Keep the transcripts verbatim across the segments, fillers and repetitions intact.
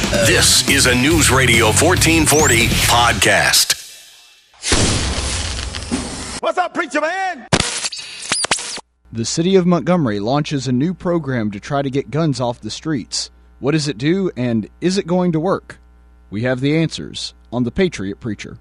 This is a News Radio fourteen forty podcast. What's up, preacher man? The city of Montgomery launches a new program to try to get guns off the streets. What does it do, and is it going to work? We have the answers on The Patriot Preacher.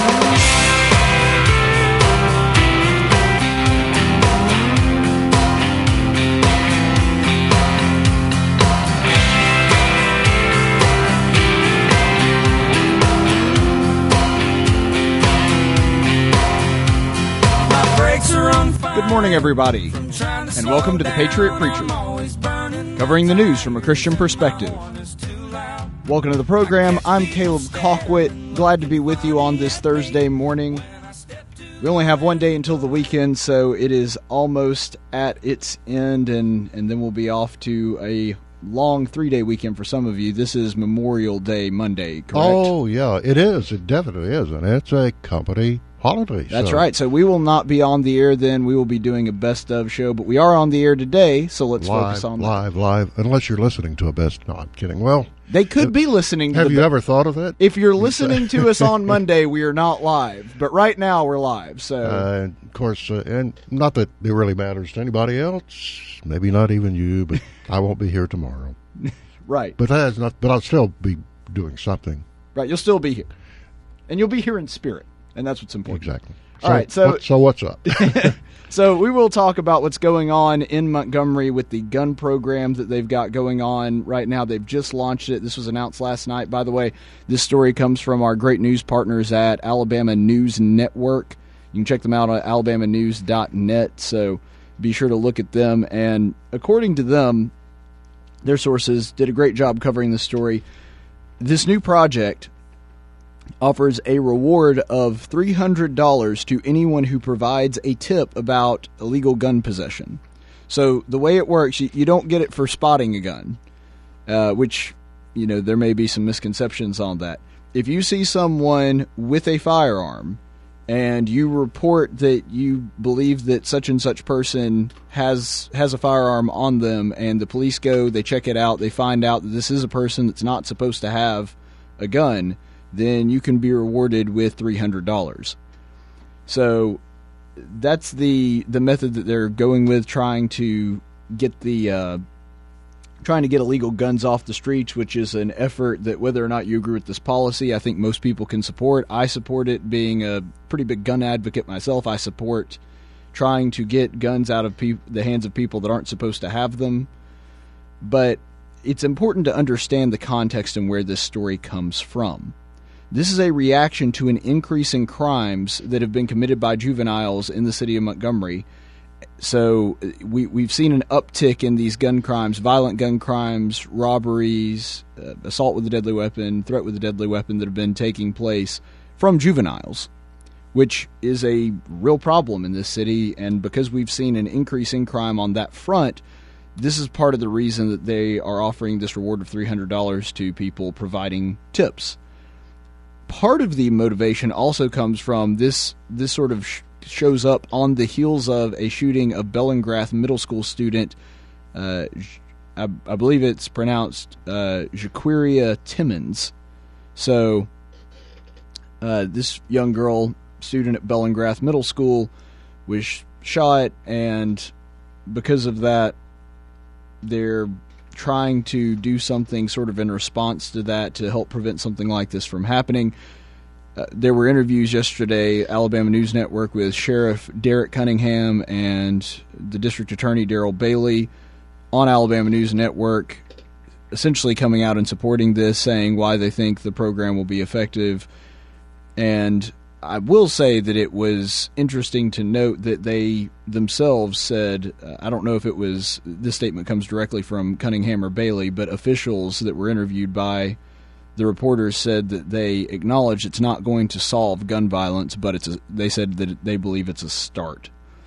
Good morning, everybody, and welcome to The Patriot Preacher, covering the news from a Christian perspective. Welcome to the program. I'm Caleb Colquitt. Glad to be with you on this Thursday morning. We only have one day until the weekend, so it is almost at its end, and, and then we'll be off to a long three-day weekend for some of you. This is Memorial Day Monday, correct? Oh, yeah, it is. It definitely is, and it's a company holiday. That's so. right. So we will not be on the air then. We will be doing a best of show, but we are on the air today, so let's live, focus on live, that. Live, live, unless you're listening to a best. No, I'm kidding. Well, they could have, be listening to Have the you be- ever thought of that? If you're listening to us on Monday, we are not live, but right now we're live. So, uh, of course, uh, and not that it really matters to anybody else, maybe not even you, but I won't be here tomorrow. Right. But that is not. But I'll still be doing something. Right, you'll still be here. And you'll be here in spirit, and that's what's important. Exactly. All so, right, so what, so what's up? So we will talk about what's going on in Montgomery with the gun program that they've got going on right now. They've just launched it. This was announced last night. By the way, this story comes from our great news partners at Alabama News Network. You can check them out at alabama news dot net, so be sure to look at them. And according to them, their sources did a great job covering the story. This new project offers a reward of three hundred dollars to anyone who provides a tip about illegal gun possession. So the way it works, you, you don't get it for spotting a gun, uh, which, you know, there may be some misconceptions on that. If you see someone with a firearm and you report that you believe that such and such person has has a firearm on them, and the police go, they check it out, they find out that this is a person that's not supposed to have a gun, then you can be rewarded with three hundred dollars. So that's the the method that they're going with, trying to get the uh, trying to get illegal guns off the streets, which is an effort that, whether or not you agree with this policy, I think most people can support. I support it. Being a pretty big gun advocate myself, I support trying to get guns out of pe- the hands of people that aren't supposed to have them. But it's important to understand the context and where this story comes from. This is a reaction to an increase in crimes that have been committed by juveniles in the city of Montgomery. So we, we've seen an uptick in these gun crimes, violent gun crimes, robberies, uh, assault with a deadly weapon, threat with a deadly weapon that have been taking place from juveniles, which is a real problem in this city. And because we've seen an increase in crime on that front, this is part of the reason that they are offering this reward of three hundred dollars to people providing tips. Part of the motivation also comes from this this sort of sh- shows up on the heels of a shooting of Bellingrath middle school student, uh, I, I believe it's pronounced uh, Jaquiria Timmons. So uh, this young girl, student at Bellingrath Middle School, was shot, and because of that, they're trying to do something sort of in response to that to help prevent something like this from happening. Uh, there were interviews yesterday, Alabama News Network, with Sheriff Derek Cunningham and the District Attorney Daryl Bailey on Alabama News Network, essentially coming out and supporting this, saying why they think the program will be effective. And I will say that it was interesting to note that they themselves said, uh, I don't know if it was, this statement comes directly from Cunningham or Bailey, but officials that were interviewed by the reporters said that they acknowledge it's not going to solve gun violence, but it's a, they said that they believe it's a start.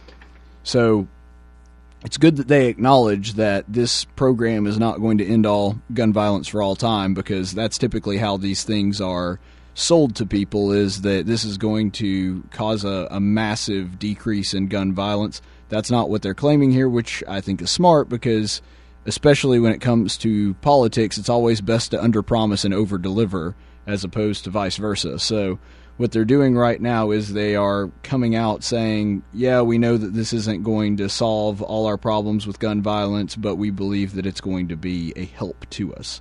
So it's good that they acknowledge that this program is not going to end all gun violence for all time, because that's typically how these things are sold to people, is that this is going to cause a, a massive decrease in gun violence. That's not what they're claiming here, which I think is smart, because especially when it comes to politics, it's always best to underpromise and overdeliver as opposed to vice versa. So what they're doing right now is they are coming out saying, yeah, we know that this isn't going to solve all our problems with gun violence, but we believe that it's going to be a help to us.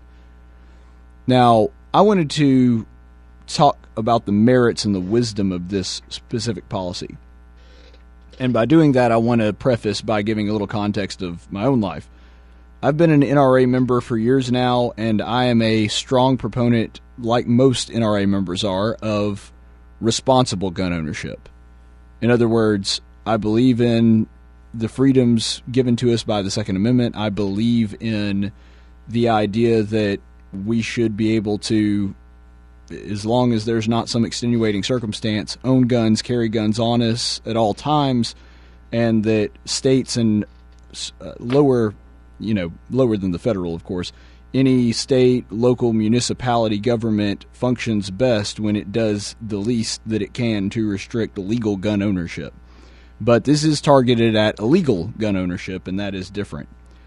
Now, I wanted to talk about the merits and the wisdom of this specific policy. And by doing that, I want to preface by giving a little context of my own life. I've been an N R A member for years now, and I am a strong proponent, like most N R A members are, of responsible gun ownership. In other words, I believe in the freedoms given to us by the Second Amendment. I believe in the idea that we should be able to, as long as there's not some extenuating circumstance, own guns, carry guns on us at all times, and that states and uh, lower, you know, lower than the federal, of course, any state, local, municipality government functions best when it does the least that it can to restrict legal gun ownership. But this is targeted at illegal gun ownership, and that is different.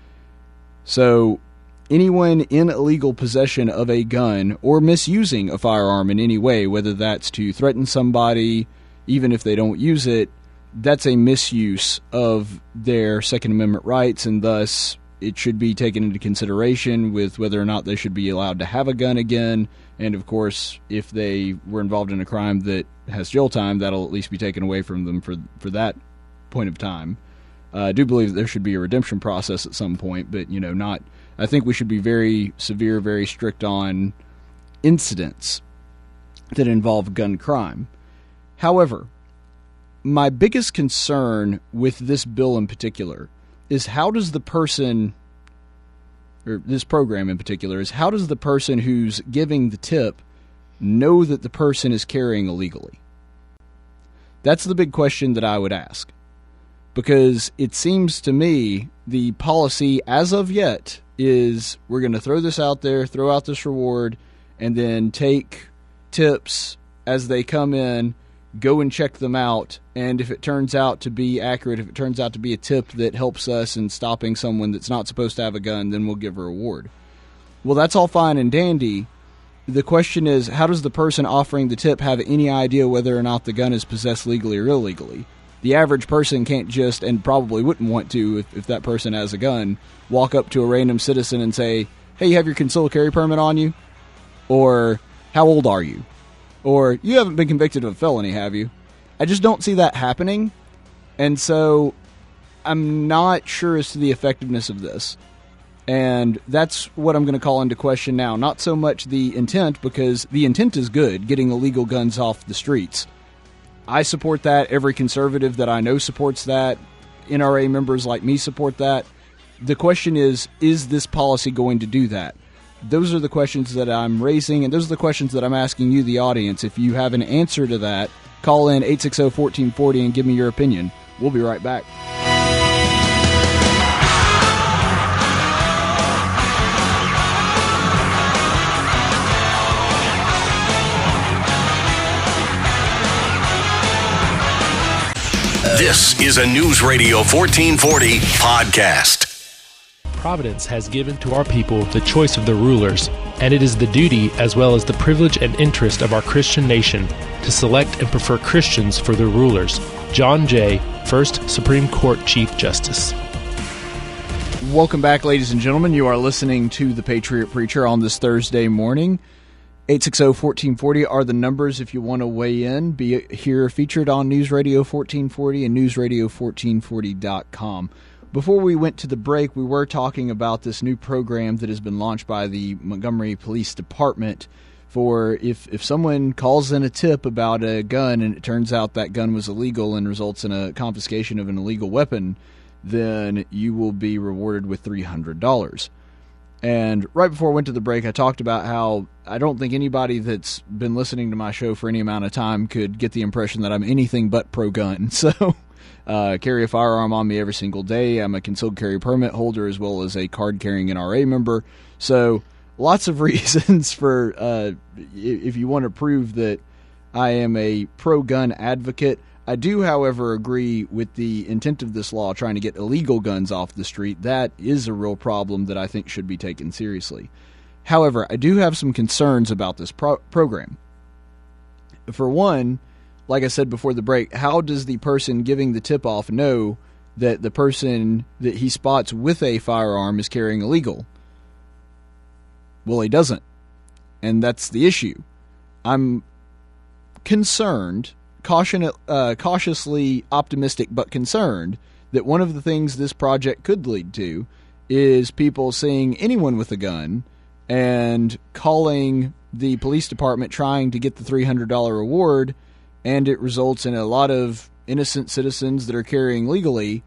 So anyone in illegal possession of a gun or misusing a firearm in any way, whether that's to threaten somebody, even if they don't use it, that's a misuse of their Second Amendment rights, and thus it should be taken into consideration with whether or not they should be allowed to have a gun again. And, of course, if they were involved in a crime that has jail time, that'll at least be taken away from them for for that point of time. Uh, I do believe that there should be a redemption process at some point, but, you know, not... I think we should be very severe, very strict on incidents that involve gun crime. However, my biggest concern with this bill in particular is how does the person, or this program in particular, is how does the person who's giving the tip know that the person is carrying illegally? That's the big question that I would ask. Because it seems to me the policy as of yet is we're going to throw this out there, throw out this reward, and then take tips as they come in, go and check them out, and if it turns out to be accurate, if it turns out to be a tip that helps us in stopping someone that's not supposed to have a gun, then we'll give a reward. Well, that's all fine and dandy. The question is, how does the person offering the tip have any idea whether or not the gun is possessed legally or illegally? The average person can't just, and probably wouldn't want to if, if that person has a gun, walk up to a random citizen and say, hey, you have your concealed carry permit on you? Or, how old are you? Or, you haven't been convicted of a felony, have you? I just don't see that happening. And so, I'm not sure as to the effectiveness of this. And that's what I'm going to call into question now. Not so much the intent, because the intent is good, getting illegal guns off the streets. I support that. Every conservative that I know supports that. N R A members like me support that. The question is, is this policy going to do that? Those are the questions that I'm raising, and those are the questions that I'm asking you, the audience. If you have an answer to that, call in eight six zero, one four four zero and give me your opinion. We'll be right back. This is a News Radio fourteen forty podcast. Providence has given to our people the choice of their rulers, and it is the duty as well as the privilege and interest of our Christian nation to select and prefer Christians for their rulers. John Jay, First Supreme Court Chief Justice. Welcome back, ladies and gentlemen. You are listening to The Patriot Preacher on this Thursday morning. eight six zero, one four four zero are the numbers if you want to weigh in. Be here featured on News Radio fourteen forty and news radio fourteen forty dot com. Before we went to the break, we were talking about this new program that has been launched by the Montgomery Police Department for if, if someone calls in a tip about a gun and it turns out that gun was illegal and results in a confiscation of an illegal weapon, then you will be rewarded with three hundred dollars. And right before I went to the break, I talked about how I don't think anybody that's been listening to my show for any amount of time could get the impression that I'm anything but pro-gun. So, uh, carry a firearm on me every single day. I'm a concealed carry permit holder as well as a card-carrying N R A member. So, lots of reasons for, uh, if you want to prove that I am a pro-gun advocate. I do, however, agree with the intent of this law, trying to get illegal guns off the street. That is a real problem that I think should be taken seriously. However, I do have some concerns about this pro- program. For one, like I said before the break, how does the person giving the tip-off know that the person that he spots with a firearm is carrying illegal? Well, he doesn't. And that's the issue. I'm concerned, caution, uh, cautiously optimistic but concerned, that one of the things this project could lead to is people seeing anyone with a gun and calling the police department trying to get the three hundred dollars reward, and it results in a lot of innocent citizens that are carrying legally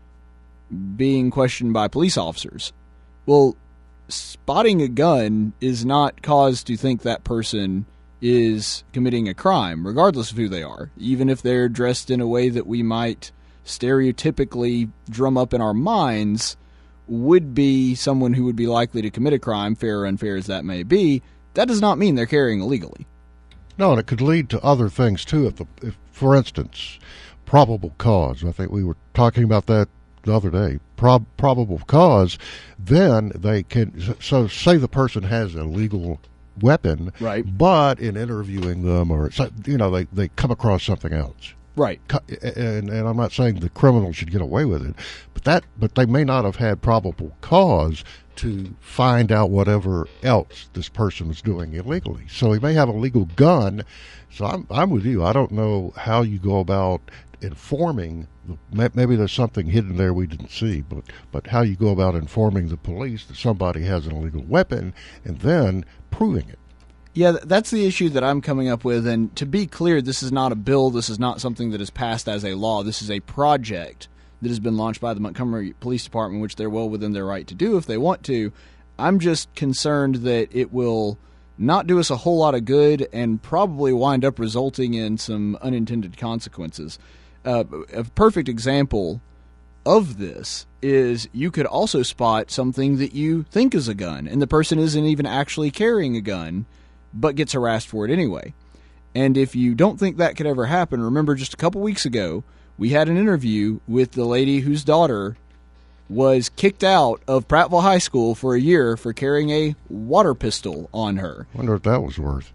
being questioned by police officers. Well, spotting a gun is not cause to think that person is committing a crime, regardless of who they are, even if they're dressed in a way that we might stereotypically drum up in our minds would be someone who would be likely to commit a crime, fair or unfair as that may be. That does not mean they're carrying illegally. No, and it could lead to other things, too. If, the, if, for instance, probable cause. I think we were talking about that the other day. Prob- probable cause, then they can... So say the person has a legal weapon, right? But in interviewing them, or, you know, they, they come across something else. Right. And, and I'm not saying the criminal should get away with it, but that but they may not have had probable cause to find out whatever else this person was doing illegally. So he may have a legal gun. So I'm I'm with you. I don't know how you go about informing. Maybe there's something hidden there we didn't see, but but how you go about informing the police that somebody has an illegal weapon and then proving it. Yeah, that's the issue that I'm coming up with. And to be clear, this is not a bill. This is not something that is passed as a law. This is a project that has been launched by the Montgomery Police Department, which they're well within their right to do if they want to. I'm just concerned that it will not do us a whole lot of good and probably wind up resulting in some unintended consequences. Uh, a perfect example of this is you could also spot something that you think is a gun, and the person isn't even actually carrying a gun, but gets harassed for it anyway. And if you don't think that could ever happen, remember just a couple weeks ago, we had an interview with the lady whose daughter was kicked out of Prattville High School for a year for carrying a water pistol on her. I wonder if that was worth.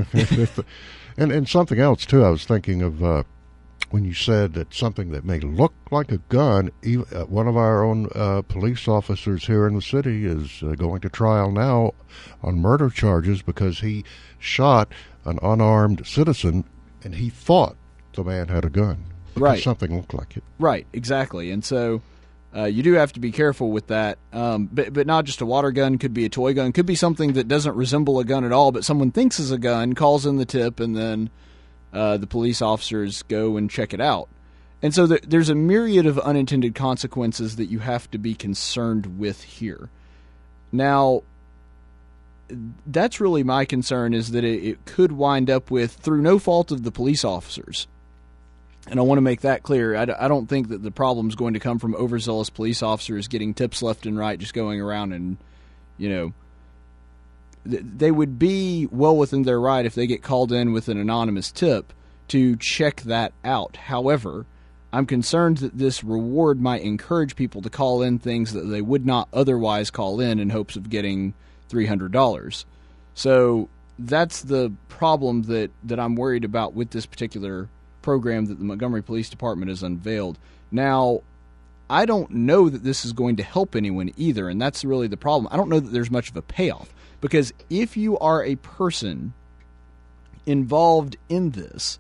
and and something else, too, I was thinking of uh, when you said that something that may look like a gun, even, uh, one of our own uh, police officers here in the city is uh, going to trial now on murder charges because he shot an unarmed citizen and he thought the man had a gun. Right. Something looked like it. Right, exactly. And so uh, you do have to be careful with that. Um, but, but not just a water gun, could be a toy gun, could be something that doesn't resemble a gun at all, but someone thinks is a gun, calls in the tip, and then uh, the police officers go and check it out. And so th- there's a myriad of unintended consequences that you have to be concerned with here. Now, that's really my concern, is that it, it could wind up with, through no fault of the police officers, and I want to make that clear, I, d- I don't think that the problem is going to come from overzealous police officers getting tips left and right, just going around and, you know, th- they would be well within their right if they get called in with an anonymous tip to check that out. However, I'm concerned that this reward might encourage people to call in things that they would not otherwise call in in hopes of getting three hundred dollars. So that's the problem that, that I'm worried about with this particular program that the Montgomery Police Department has unveiled. Now, I don't know that this is going to help anyone either, and that's really the problem. I don't know that there's much of a payoff, because if you are a person involved in this,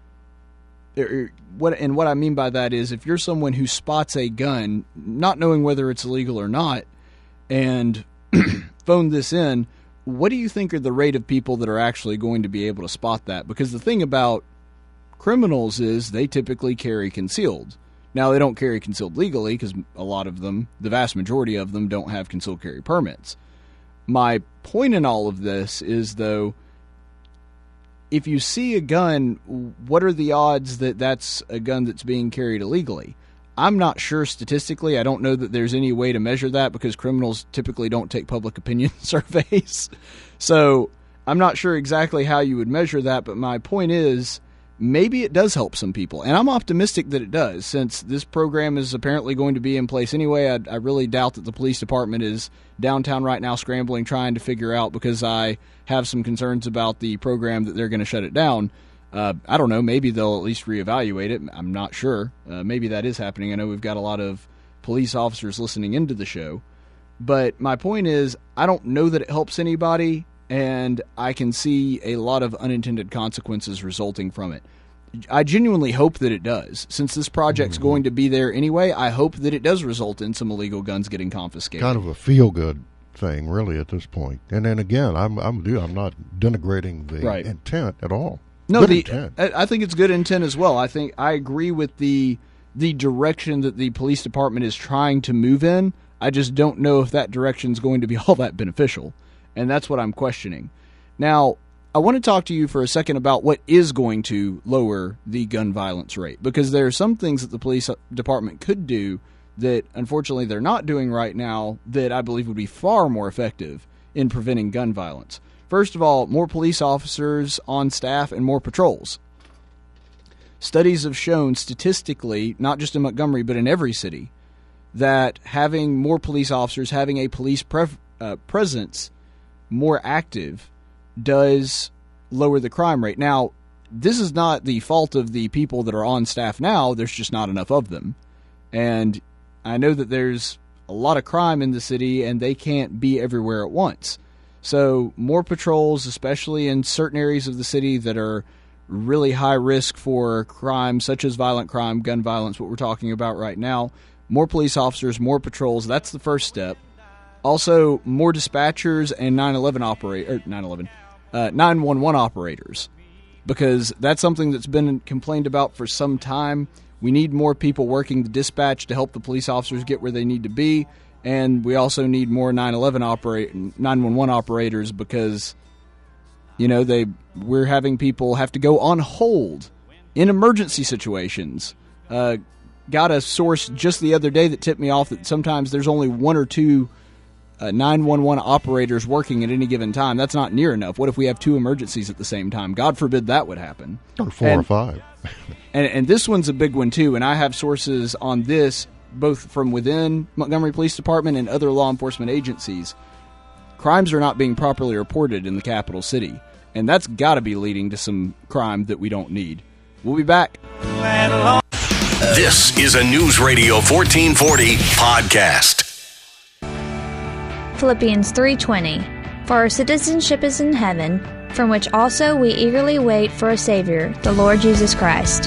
what and what I mean by that is if you're someone who spots a gun, not knowing whether it's illegal or not, and phone this in, what do you think are the rate of people that are actually going to be able to spot that? Because the thing about criminals is they typically carry concealed. Now, they don't carry concealed legally because a lot of them, the vast majority of them, don't have concealed carry permits. My point in all of this is, though, if you see a gun, what are the odds that that's a gun that's being carried illegally? I'm not sure statistically. I don't know that there's any way to measure that because criminals typically don't take public opinion surveys. So I'm not sure exactly how you would measure that, but my point is, maybe it does help some people. And I'm optimistic that it does, since this program is apparently going to be in place anyway. I, I really doubt that the police department is downtown right now scrambling, trying to figure out, because I have some concerns about the program that they're going to shut it down. Uh, I don't know. Maybe they'll at least reevaluate it. I'm not sure. Uh, maybe that is happening. I know we've got a lot of police officers listening into the show. But my point is, I don't know that it helps anybody, and I can see a lot of unintended consequences resulting from it. I genuinely hope that it does. Since this project's mm-hmm. going to be there anyway, I hope that it does result in some illegal guns getting confiscated. Kind of a feel-good thing, really, at this point. And then again, I'm I'm I'm not denigrating the right. intent at all. No, good the, intent. I think it's good intent as well. I think I agree with the the direction that the police department is trying to move in. I just don't know if that direction is going to be all that beneficial, and that's what I'm questioning. Now, I want to talk to you for a second about what is going to lower the gun violence rate, because there are some things that the police department could do that, unfortunately, they're not doing right now that I believe would be far more effective in preventing gun violence. First of all, more police officers on staff and more patrols. Studies have shown statistically, not just in Montgomery, but in every city, that having more police officers, having a police pre- uh, presence more active, does lower the crime rate. Now, this is not the fault of the people that are on staff now. There's just not enough of them. And I know that there's a lot of crime in the city, and they can't be everywhere at once. So more patrols, especially in certain areas of the city that are really high risk for crime, such as violent crime, gun violence, what we're talking about right now. More police officers, more patrols. That's the first step. Also, more dispatchers and nine eleven operate or nine eleven, uh, nine one one operators, because that's something that's been complained about for some time. We need more people working the dispatch to help the police officers get where they need to be, and we also need more nine eleven operate nine one one operators, because you know they we're having people have to go on hold in emergency situations. Uh, got a source just the other day that tipped me off that sometimes there's only one or two uh, nine one one operators working at any given time. That's not near enough. What if we have two emergencies at the same time? God forbid that would happen. Or four and, or five. and, and this one's a big one, too, and I have sources on this both from within Montgomery Police Department and other law enforcement agencies. Crimes are not being properly reported in the capital city, and that's got to be leading to some crime that we don't need. We'll be back. This is a News Radio fourteen forty podcast. Philippians three twenty. For our citizenship is in heaven, from which also we eagerly wait for a Savior, the Lord Jesus Christ.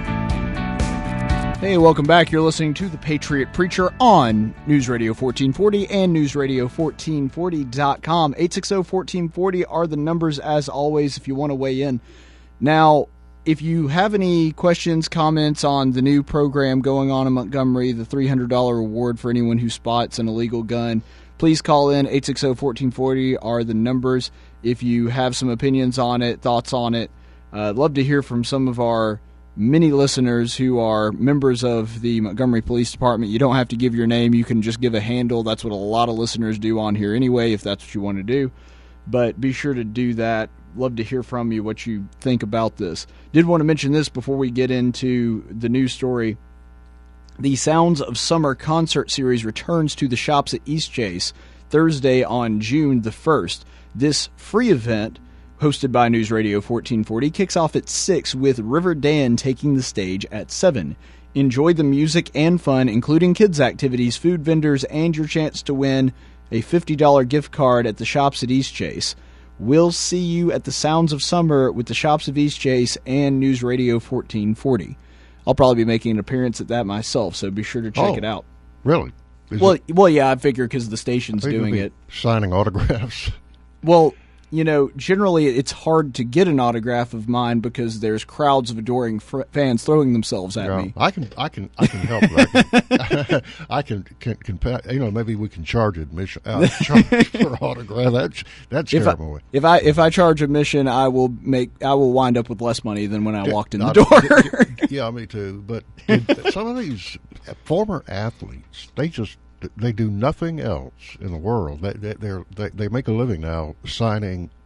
Hey, welcome back. You're listening to The Patriot Preacher on News Radio fourteen forty and News Radio fourteen forty dot com. eight six zero, one four four zero are the numbers, as always, if you want to weigh in. Now, if you have any questions, comments on the new program going on in Montgomery, the three hundred dollars reward for anyone who spots an illegal gun, please call in. eight six zero, one four four zero are the numbers. If you have some opinions on it, thoughts on it, uh, I'd love to hear from some of our many listeners who are members of the Montgomery Police Department. You don't have to give your name. You can just give a handle. That's what a lot of listeners do on here anyway, if that's what you want to do. But be sure to do that. Love to hear from you what you think about this. Did want to mention this before we get into the news story. The Sounds of Summer concert series returns to the shops at Eastchase Thursday on June the first. This free event, hosted by News Radio fourteen forty, kicks off at six with River Dan taking the stage at seven. Enjoy the music and fun, including kids' activities, food vendors, and your chance to win a fifty dollars gift card at the shops at Eastchase. We'll see you at the Sounds of Summer with the shops of Eastchase and News Radio fourteen forty. I'll probably be making an appearance at that myself, so be sure to check oh, it out. Really? Is well, it, well, yeah, I figure because the station's doing it. Signing autographs? Well, you know, generally it's hard to get an autograph of mine because there's crowds of adoring fr- fans throwing themselves at yeah, me. I can, I can, I can help. I can, I can, can, can, you know, maybe we can charge admission uh, charge for autograph. That's that's if terrible. I, if I if I charge admission, I will make I will wind up with less money than when I yeah, walked in the I, door. Yeah, me too. But did, some of these former athletes, they just. They do nothing else in the world. They they they're, they they make a living now signing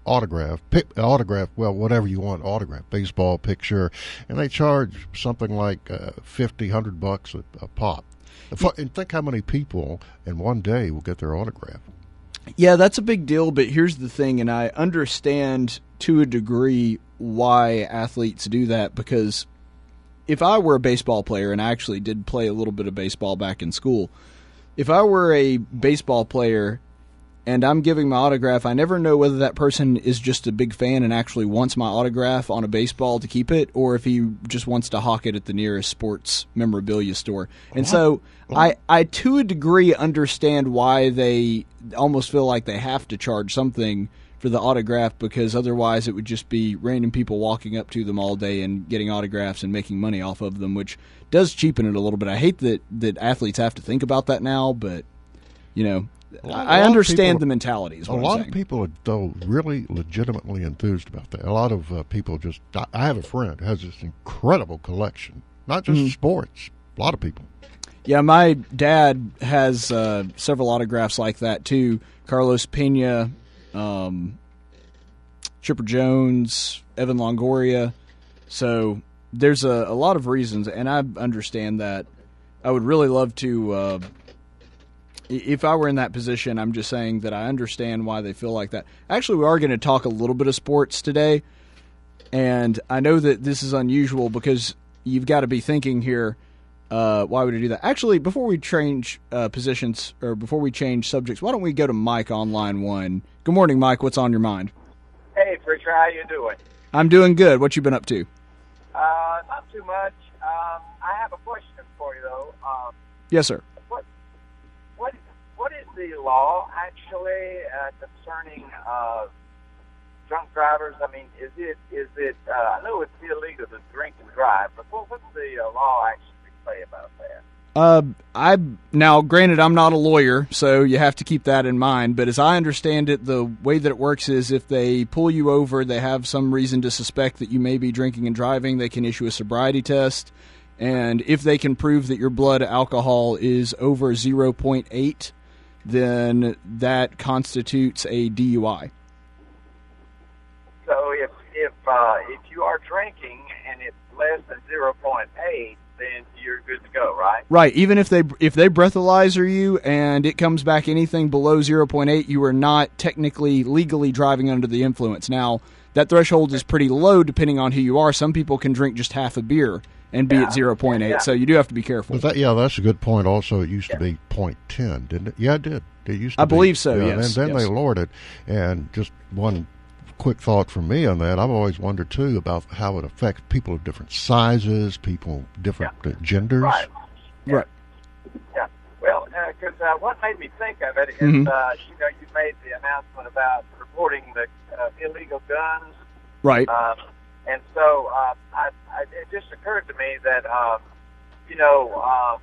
autograph, pick, autograph, well, whatever you want, autograph, baseball picture, and they charge something like uh, fifty, one hundred bucks a, a pop. And think how many people in one day will get their autograph. Yeah, that's a big deal, but here's the thing, and I understand to a degree why athletes do that, because if I were a baseball player, and I actually did play a little bit of baseball back in school, if I were a baseball player and I'm giving my autograph, I never know whether that person is just a big fan and actually wants my autograph on a baseball to keep it, or if he just wants to hawk it at the nearest sports memorabilia store. And so I, I, to a degree, understand why they almost feel like they have to charge something for the autograph, because otherwise it would just be random people walking up to them all day and getting autographs and making money off of them, which does cheapen it a little bit. I hate that, that athletes have to think about that now, but, you know, lot, I understand people, the mentality. Is what a I'm lot saying. of people are, though, really legitimately enthused about that. A lot of uh, people just – I have a friend who has this incredible collection, not just Mm-hmm. sports, a lot of people. Yeah, my dad has uh, several autographs like that too. Carlos Pena, um, Chipper Jones, Evan Longoria. So there's a, a lot of reasons, and I understand that. I would really love to uh, – if I were in that position, I'm just saying that I understand why they feel like that. Actually, we are going to talk a little bit of sports today, and I know that this is unusual because you've got to be thinking here, Uh, why would I do that? Actually, before we change uh, positions, or before we change subjects, why don't we go to Mike on line one? Good morning, Mike. What's on your mind? Hey, Preacher, how you doing? I'm doing good. What you been up to? Uh, not too much. Um, I have a question for you, though. Um, Yes, sir. what, what, what is the law, actually, uh, concerning uh, drunk drivers? I mean, is it, is it, uh, I know it's illegal to drink and drive, but what, what's the uh, law actually say about that? Uh, I now, granted, I'm not a lawyer, so you have to keep that in mind. But as I understand it, the way that it works is if they pull you over, they have some reason to suspect that you may be drinking and driving, they can issue a sobriety test. And if they can prove that your blood alcohol is over zero point eight, then that constitutes a D U I. So if if uh, if you are drinking and it's less than zero point eight, then you're good to go, right? Right. Even if they if they breathalyzer you and it comes back anything below zero point eight, you are not technically legally driving under the influence. Now, that threshold is pretty low depending on who you are. Some people can drink just half a beer and be Yeah. at zero point eight, Yeah. so you do have to be careful. But that, yeah, that's a good point. Also, it used to be point ten, didn't it? Yeah, it did. It used to I be. believe so, Yeah, yes, And then yes. they lowered it. And just one quick thought from me on that, I've always wondered, too, about how it affects people of different sizes, people different uh, genders. Right. Right. Yeah. Well, because uh, what made me think of it is, Mhm. uh, you know, you made the announcement about reporting the uh, illegal guns. Right. Um, and so uh, I, I, it just occurred to me that, um, you know, um,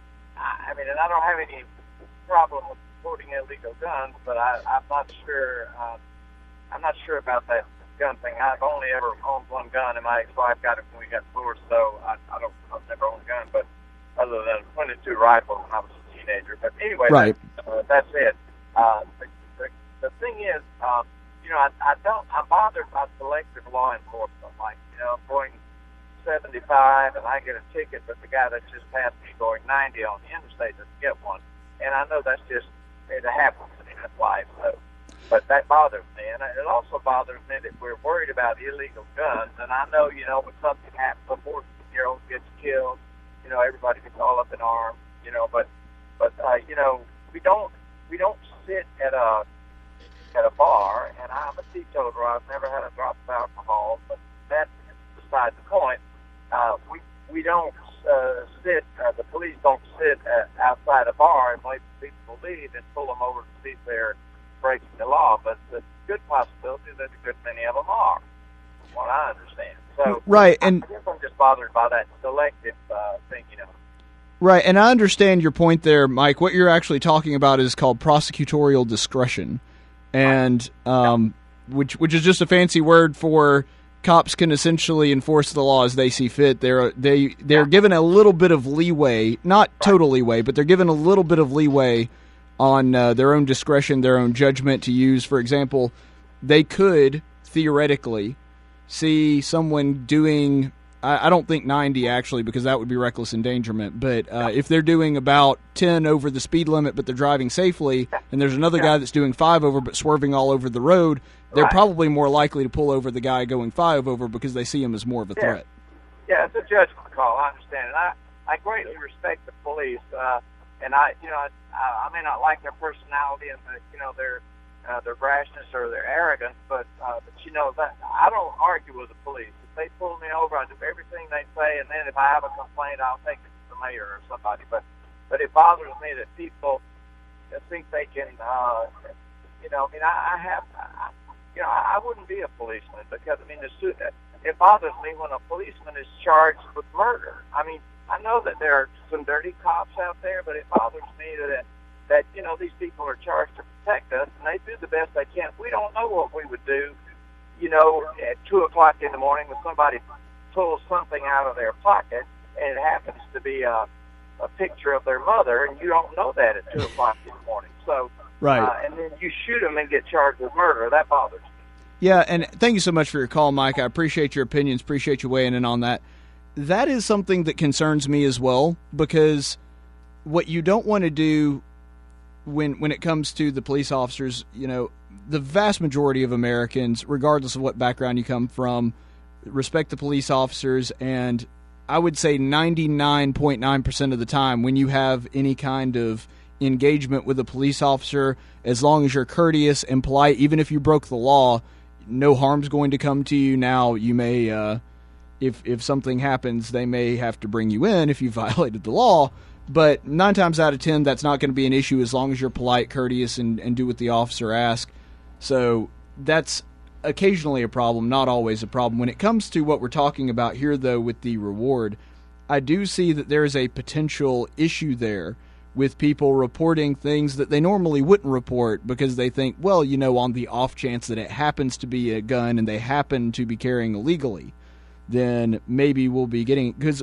I, I mean, and I don't have any problem with reporting illegal guns, but I, I'm not sure. Um, I'm not sure about that gun thing. I've only ever owned one gun, and my ex-wife got it when we got divorced, so I, I don't. I've never owned a gun, but other than a twenty-two rifle when I was a teenager. But anyway, Right. that, uh, that's it. Uh, the, the, the thing is, um, you know, I, I don't. I'm bothered by selective law enforcement. Like, you know, I'm going seventy-five and I get a ticket, but the guy that just passed me going ninety on the interstate doesn't get one. And I know that's just it happens in life. So, but that bothers me, and it also bothers me that we're worried about illegal guns. And I know, you know, when something happens, a fourteen-year-old gets killed, you know, everybody gets all up in arms, you know. But, but uh, you know, we don't we don't sit at a at a bar, and I'm a teetotaler. I've never had a drop of alcohol, but that's beside the point. Uh, we we don't uh, sit. Uh, the police don't sit uh, outside a bar and wait for people to leave and pull them over to see if they're breaking the law. But the good possibility that a good many of them are, from what I understand. So Right, I, and- I guess I'm just bothered by that selective uh, thing, you know. Right, and I understand your point there, Mike. What you're actually talking about is called prosecutorial discretion, and um, which which is just a fancy word for cops can essentially enforce the law as they see fit. They're they they're given a little bit of leeway, not total leeway, but they're given a little bit of leeway on uh, their own discretion, their own judgment to use. For example, they could theoretically see someone doing, I, I don't think ninety actually, because that would be reckless endangerment, but uh, if they're doing about ten over the speed limit but they're driving safely, and there's another guy that's doing five over but swerving all over the road, they're Right. probably more likely to pull over the guy going five over because they see him as more of a Yeah. threat. Yeah, it's a judgment call. I understand it. I, I greatly respect the police, uh, and I, you know, I, I may not like their personality and the, you know, their uh, their brashness or their arrogance, but uh, but you know that I don't argue with the police. If they pull me over, I do everything they say, and then if I have a complaint, I'll take it to the mayor or somebody. But but it bothers me that people think they can, uh, you know, I mean, I, I have, I, you know, I, I wouldn't be a policeman because I mean, the suit. It bothers me when a policeman is charged with murder. I mean, I know that there are some dirty cops out there, but it bothers me that, that you know, these people are charged to protect us, and they do the best they can. We don't know what we would do, you know, at two o'clock in the morning when somebody pulls something out of their pocket, and it happens to be a, a picture of their mother, and you don't know that at two o'clock in the morning. So, Right. uh, and then you shoot them and get charged with murder. That bothers me. Yeah, and thank you so much for your call, Mike. I appreciate your opinions, appreciate you weighing in on that. That is something that concerns me as well, because what you don't want to do when when it comes to the police officers, you know, the vast majority of Americans, regardless of what background you come from, respect the police officers, and I would say ninety-nine point nine percent of the time when you have any kind of engagement with a police officer, as long as you're courteous and polite, even if you broke the law, no harm's going to come to you. Now, you may, uh, if if something happens, they may have to bring you in if you violated the law, but nine times out of ten, that's not going to be an issue as long as you're polite, courteous, and, and do what the officer asks. So that's occasionally a problem, not always a problem. When it comes to what we're talking about here, though, with the reward, I do see that there is a potential issue there with people reporting things that they normally wouldn't report because they think, well, you know, on the off chance that it happens to be a gun and they happen to be carrying illegally, then maybe we'll be getting, because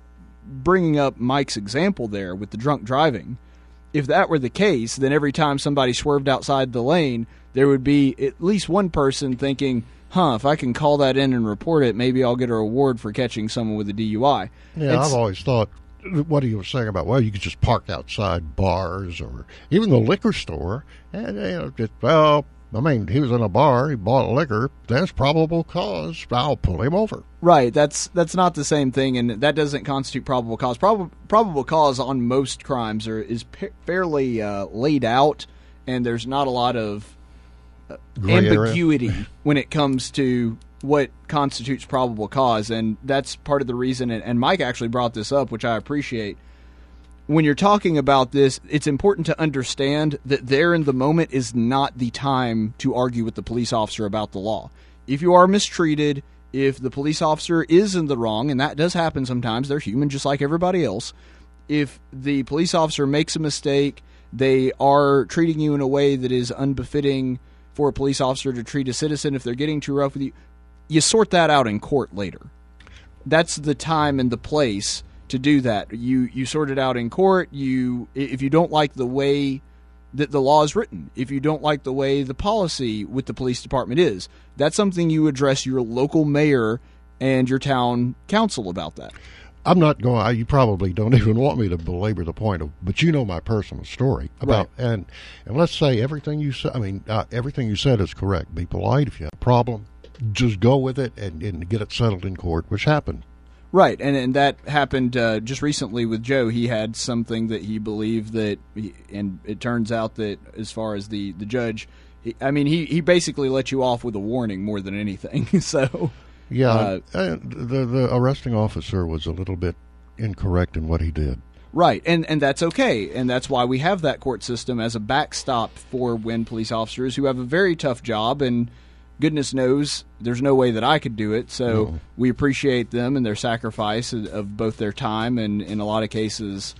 bringing up Mike's example there with the drunk driving, if that were the case, then every time somebody swerved outside the lane, there would be at least one person thinking, huh, if I can call that in and report it, maybe I'll get a reward for catching someone with a D U I. Yeah, It's- I've always thought what he was saying about, well, you could just park outside bars or even the liquor store. And, you know, just, well, I mean, he was in a bar, he bought liquor, there's probable cause, I'll pull him over. Right, that's that's not the same thing, and that doesn't constitute probable cause. Prob- probable cause on most crimes are, is pa- fairly uh, laid out, and there's not a lot of uh, Gray area. ambiguity when it comes to what constitutes probable cause, and that's part of the reason, and, and Mike actually brought this up, which I appreciate. When you're talking about this, it's important to understand that there in the moment is not the time to argue with the police officer about the law. If you are mistreated, if the police officer is in the wrong, and that does happen sometimes, they're human just like everybody else. If the police officer makes a mistake, they are treating you in a way that is unbefitting for a police officer to treat a citizen, if they're getting too rough with you, you sort that out in court later. That's the time and the place to do that. You you sort it out in court. You if you don't like the way that the law is written, if you don't like the way the policy with the police department is, that's something you address your local mayor and your town council about that. I'm not going. You probably don't even want me to belabor the point of, but you know my personal story about, Right. and and let's say everything you said. I mean, uh, everything you said is correct. Be polite. If you have a problem, just go with it and, and get it settled in court, which happened. Right, and and that happened uh, just recently with Joe. He had something that he believed that, he, and it turns out that as far as the the judge, he, I mean, he he basically let you off with a warning more than anything. So. Yeah, Uh, uh, the the arresting officer was a little bit incorrect in what he did. Right, and and that's okay, and that's why we have that court system as a backstop for when police officers who have a very tough job, and goodness knows there's no way that I could do it, so No. we appreciate them and their sacrifice of, of both their time and, in a lot of cases,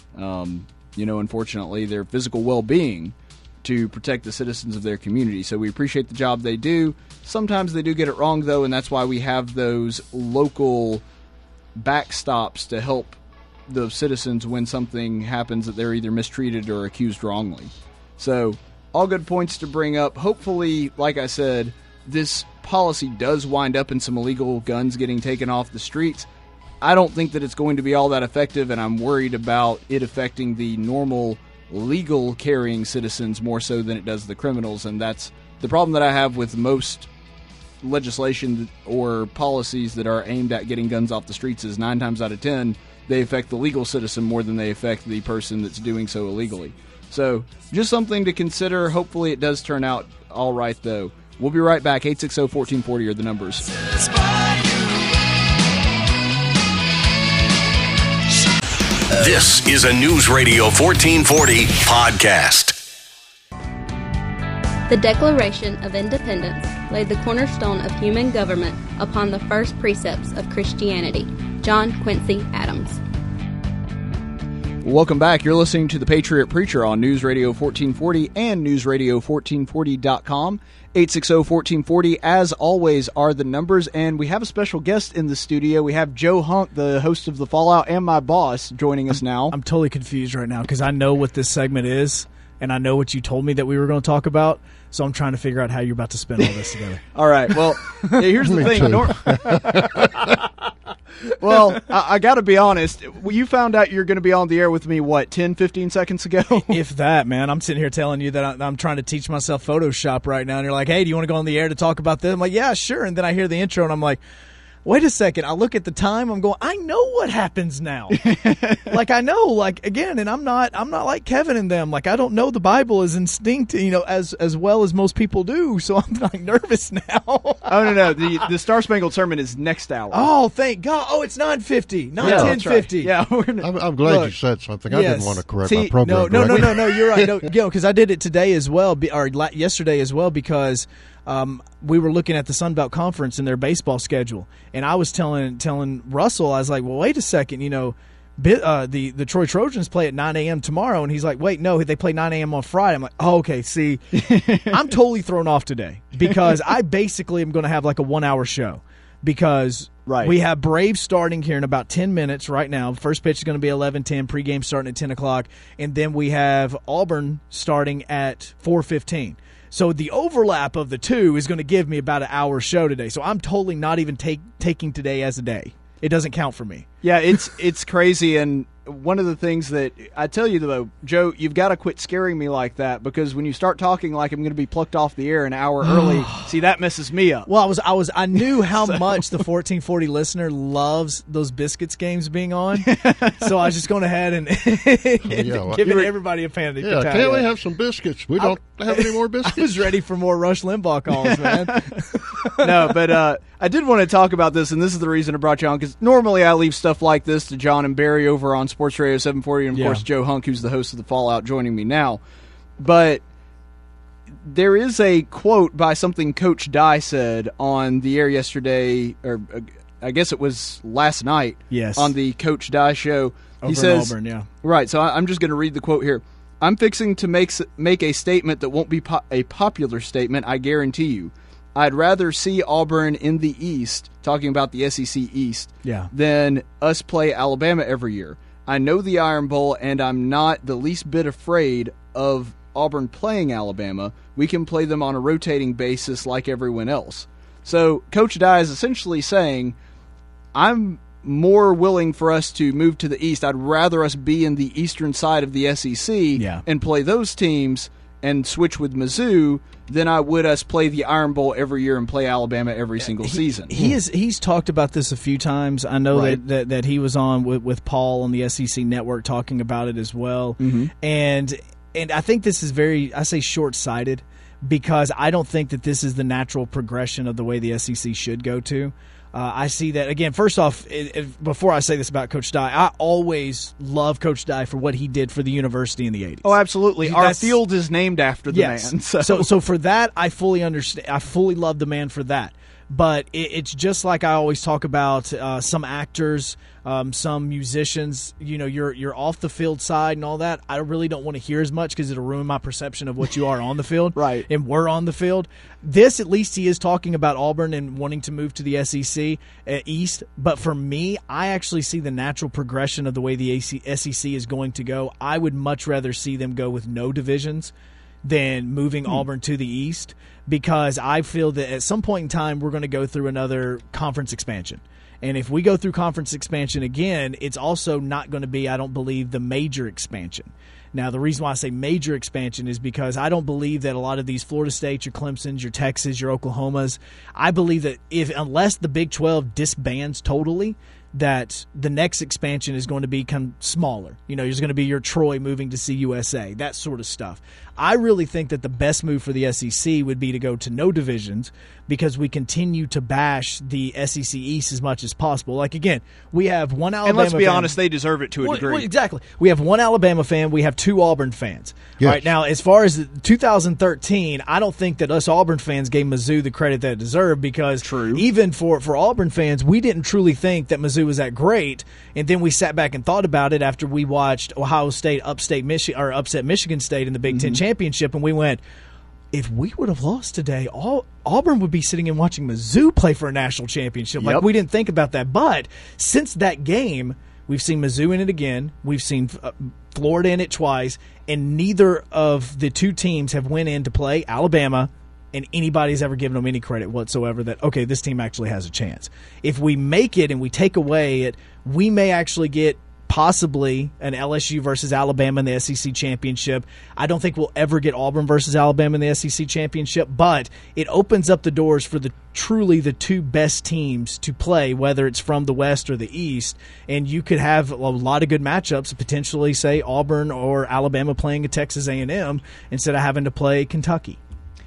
um, you know, unfortunately, their physical well-being to protect the citizens of their community. So we appreciate the job they do. Sometimes they do get it wrong, though, and that's why we have those local backstops to help the citizens when something happens that they're either mistreated or accused wrongly. So all good points to bring up. Hopefully, like I said, this policy does wind up in some illegal guns getting taken off the streets. I don't think that it's going to be all that effective, and I'm worried about it affecting the normal legal carrying citizens more so than it does the criminals, and that's the problem that I have with most legislation or policies that are aimed at getting guns off the streets is nine times out of ten they affect the legal citizen more than they affect the person that's doing so illegally. So just something to consider. Hopefully it does turn out all right, though. We'll be right back. eight six zero, one four four zero are the numbers. This is a News Radio fourteen forty podcast. The Declaration of Independence laid the cornerstone of human government upon the first precepts of Christianity. John Quincy Adams. Welcome back. You're listening to The Patriot Preacher on News Radio fourteen forty and News Radio fourteen forty dot com. eight six zero, one four four zero, as always, are the numbers. And we have a special guest in the studio. We have Joe Hunk, the host of The Fallout, and my boss, joining us now. I'm totally confused right now because I know what this segment is, and I know what you told me that we were going to talk about. So I'm trying to figure out how you're about to spin all this together. All right. Well, yeah, here's the thing. Nor- well, I, I got to be honest. You found out you're going to be on the air with me, what, ten, fifteen seconds ago? If that, man. I'm sitting here telling you that I, I'm trying to teach myself Photoshop right now. And you're like, hey, do you want to go on the air to talk about this? I'm like, yeah, sure. And then I hear the intro, and I'm like, wait a second. I look at the time. I'm going, I know what happens now. Like, I know, like, again, and I'm not I'm not like Kevin and them. Like, I don't know the Bible as instinct, you know, as as well as most people do. So I'm like nervous now. Oh, no, no. The the Star Spangled Sermon is next hour. Oh, thank God. Oh, it's nine fifty, not yeah, ten fifty. Right. Yeah, I'm, I'm glad look, you said something. I yes. didn't want to correct See, my program. No, no, no, no, no. You're right. No, you know, because I did it today as well, be, or la- yesterday as well, because um, we were looking at the Sun Belt Conference and their baseball schedule, and I was telling telling Russell, I was like, well, wait a second, you know. Uh, the, the Troy Trojans play at nine a.m. tomorrow, and he's like, wait, no, they play nine a.m. on Friday. I'm like, oh, okay, see, I'm totally thrown off today because I basically am going to have like a one-hour show because right. we have Braves starting here in about ten minutes right now. First pitch is going to be eleven ten, pregame starting at ten o'clock, and then we have Auburn starting at four fifteen. So the overlap of the two is going to give me about an hour show today. So I'm totally not even take, taking today as a day. It doesn't count for me. Yeah, it's it's crazy, and one of the things that I tell you though, Joe, you've got to quit scaring me like that because when you start talking like I'm going to be plucked off the air an hour early, see that messes me up. Well, I was I was I knew how so. much the fourteen forty listener loves those Biscuits games being on, so I was just going ahead and, and yeah, well, giving everybody a panic yeah, attack. Can't we have some biscuits? We don't I, have any more biscuits. I was ready for more Rush Limbaugh calls, man. No, but uh, I did want to talk about this, and this is the reason I brought you on because normally I leave stuff like this to John and Barry over on Sports Radio seven forty, and of yeah. course Joe Hunk, who's the host of The Fallout, joining me now. But there is a quote by something Coach Dye said on the air yesterday, or uh, I guess it was last night yes. on the Coach Dye show. Over he says, in Auburn, yeah. Right, so I, I'm just going to read the quote here. I'm fixing to make, make a statement that won't be po- a popular statement, I guarantee you. I'd rather see Auburn in the East, talking about the S E C East, yeah. than us play Alabama every year. I know the Iron Bowl, and I'm not the least bit afraid of Auburn playing Alabama. We can play them on a rotating basis like everyone else. So Coach Dye is essentially saying, I'm more willing for us to move to the East. I'd rather us be in the eastern side of the S E C yeah. and play those teams and switch with Mizzou than I would us play the Iron Bowl every year and play Alabama every single he, season. He is he's talked about this a few times. I know right. that, that that he was on with, with Paul on the S E C Network talking about it as well. Mm-hmm. And and I think this is very, I say short-sighted because I don't think that this is the natural progression of the way the S E C should go to. Uh, I see that, again, first off, it, it, before I say this about Coach Dye, I always love Coach Dye for what he did for the university in the eighties. Oh, absolutely. Our That's, field is named after the yes. man. So. so so for that, I fully understand. I fully love the man for that. But it, it's just like I always talk about uh, some actors, um, some musicians, you know, you're you're off the field side and all that. I really don't want to hear as much because it'll ruin my perception of what you are on the field. Right. And we're on the field. This, at least he is talking about Auburn and wanting to move to the S E C uh, East. But for me, I actually see the natural progression of the way the S E C is going to go. I would much rather see them go with no divisions than moving Hmm. Auburn to the East, because I feel that at some point in time we're going to go through another conference expansion. And if we go through conference expansion again, it's also not going to be, I don't believe, the major expansion. Now, the reason why I say major expansion is because I don't believe that a lot of these Florida States, your Clemsons, your Texas, your Oklahomas, I believe that if unless the Big twelve disbands totally, that the next expansion is going to become smaller. You know, there's going to be your Troy moving to C U S A, that sort of stuff. I really think that the best move for the S E C would be to go to no divisions, because we continue to bash the S E C East as much as possible. Like, again, we have one Alabama And let's be fan. honest, they deserve it to a Well, degree. well, exactly. We have one Alabama fan. We have two Auburn fans. Yes. All right, now, as far as two thousand thirteen, I don't think that us Auburn fans gave Mizzou the credit that it deserved, because True. even for, for Auburn fans, we didn't truly think that Mizzou was that great. And then we sat back and thought about it after we watched Ohio State upstate Michi- or upset Michigan State in the Big Ten championship, and we went, if we would have lost today, all, Auburn would be sitting and watching Mizzou play for a national championship. Like, Yep. we didn't think about that. But since that game, we've seen Mizzou in it again. We've seen uh, Florida in it twice, and neither of the two teams have went in to play Alabama, and anybody's ever given them any credit whatsoever that, okay, this team actually has a chance. If we make it and we take away it, we may actually get possibly an L S U versus Alabama in the S E C championship. I don't think we'll ever get Auburn versus Alabama in the S E C championship, but it opens up the doors for the truly the two best teams to play, whether it's from the West or the East, and you could have a lot of good matchups, potentially, say, Auburn or Alabama playing a Texas A and M instead of having to play Kentucky.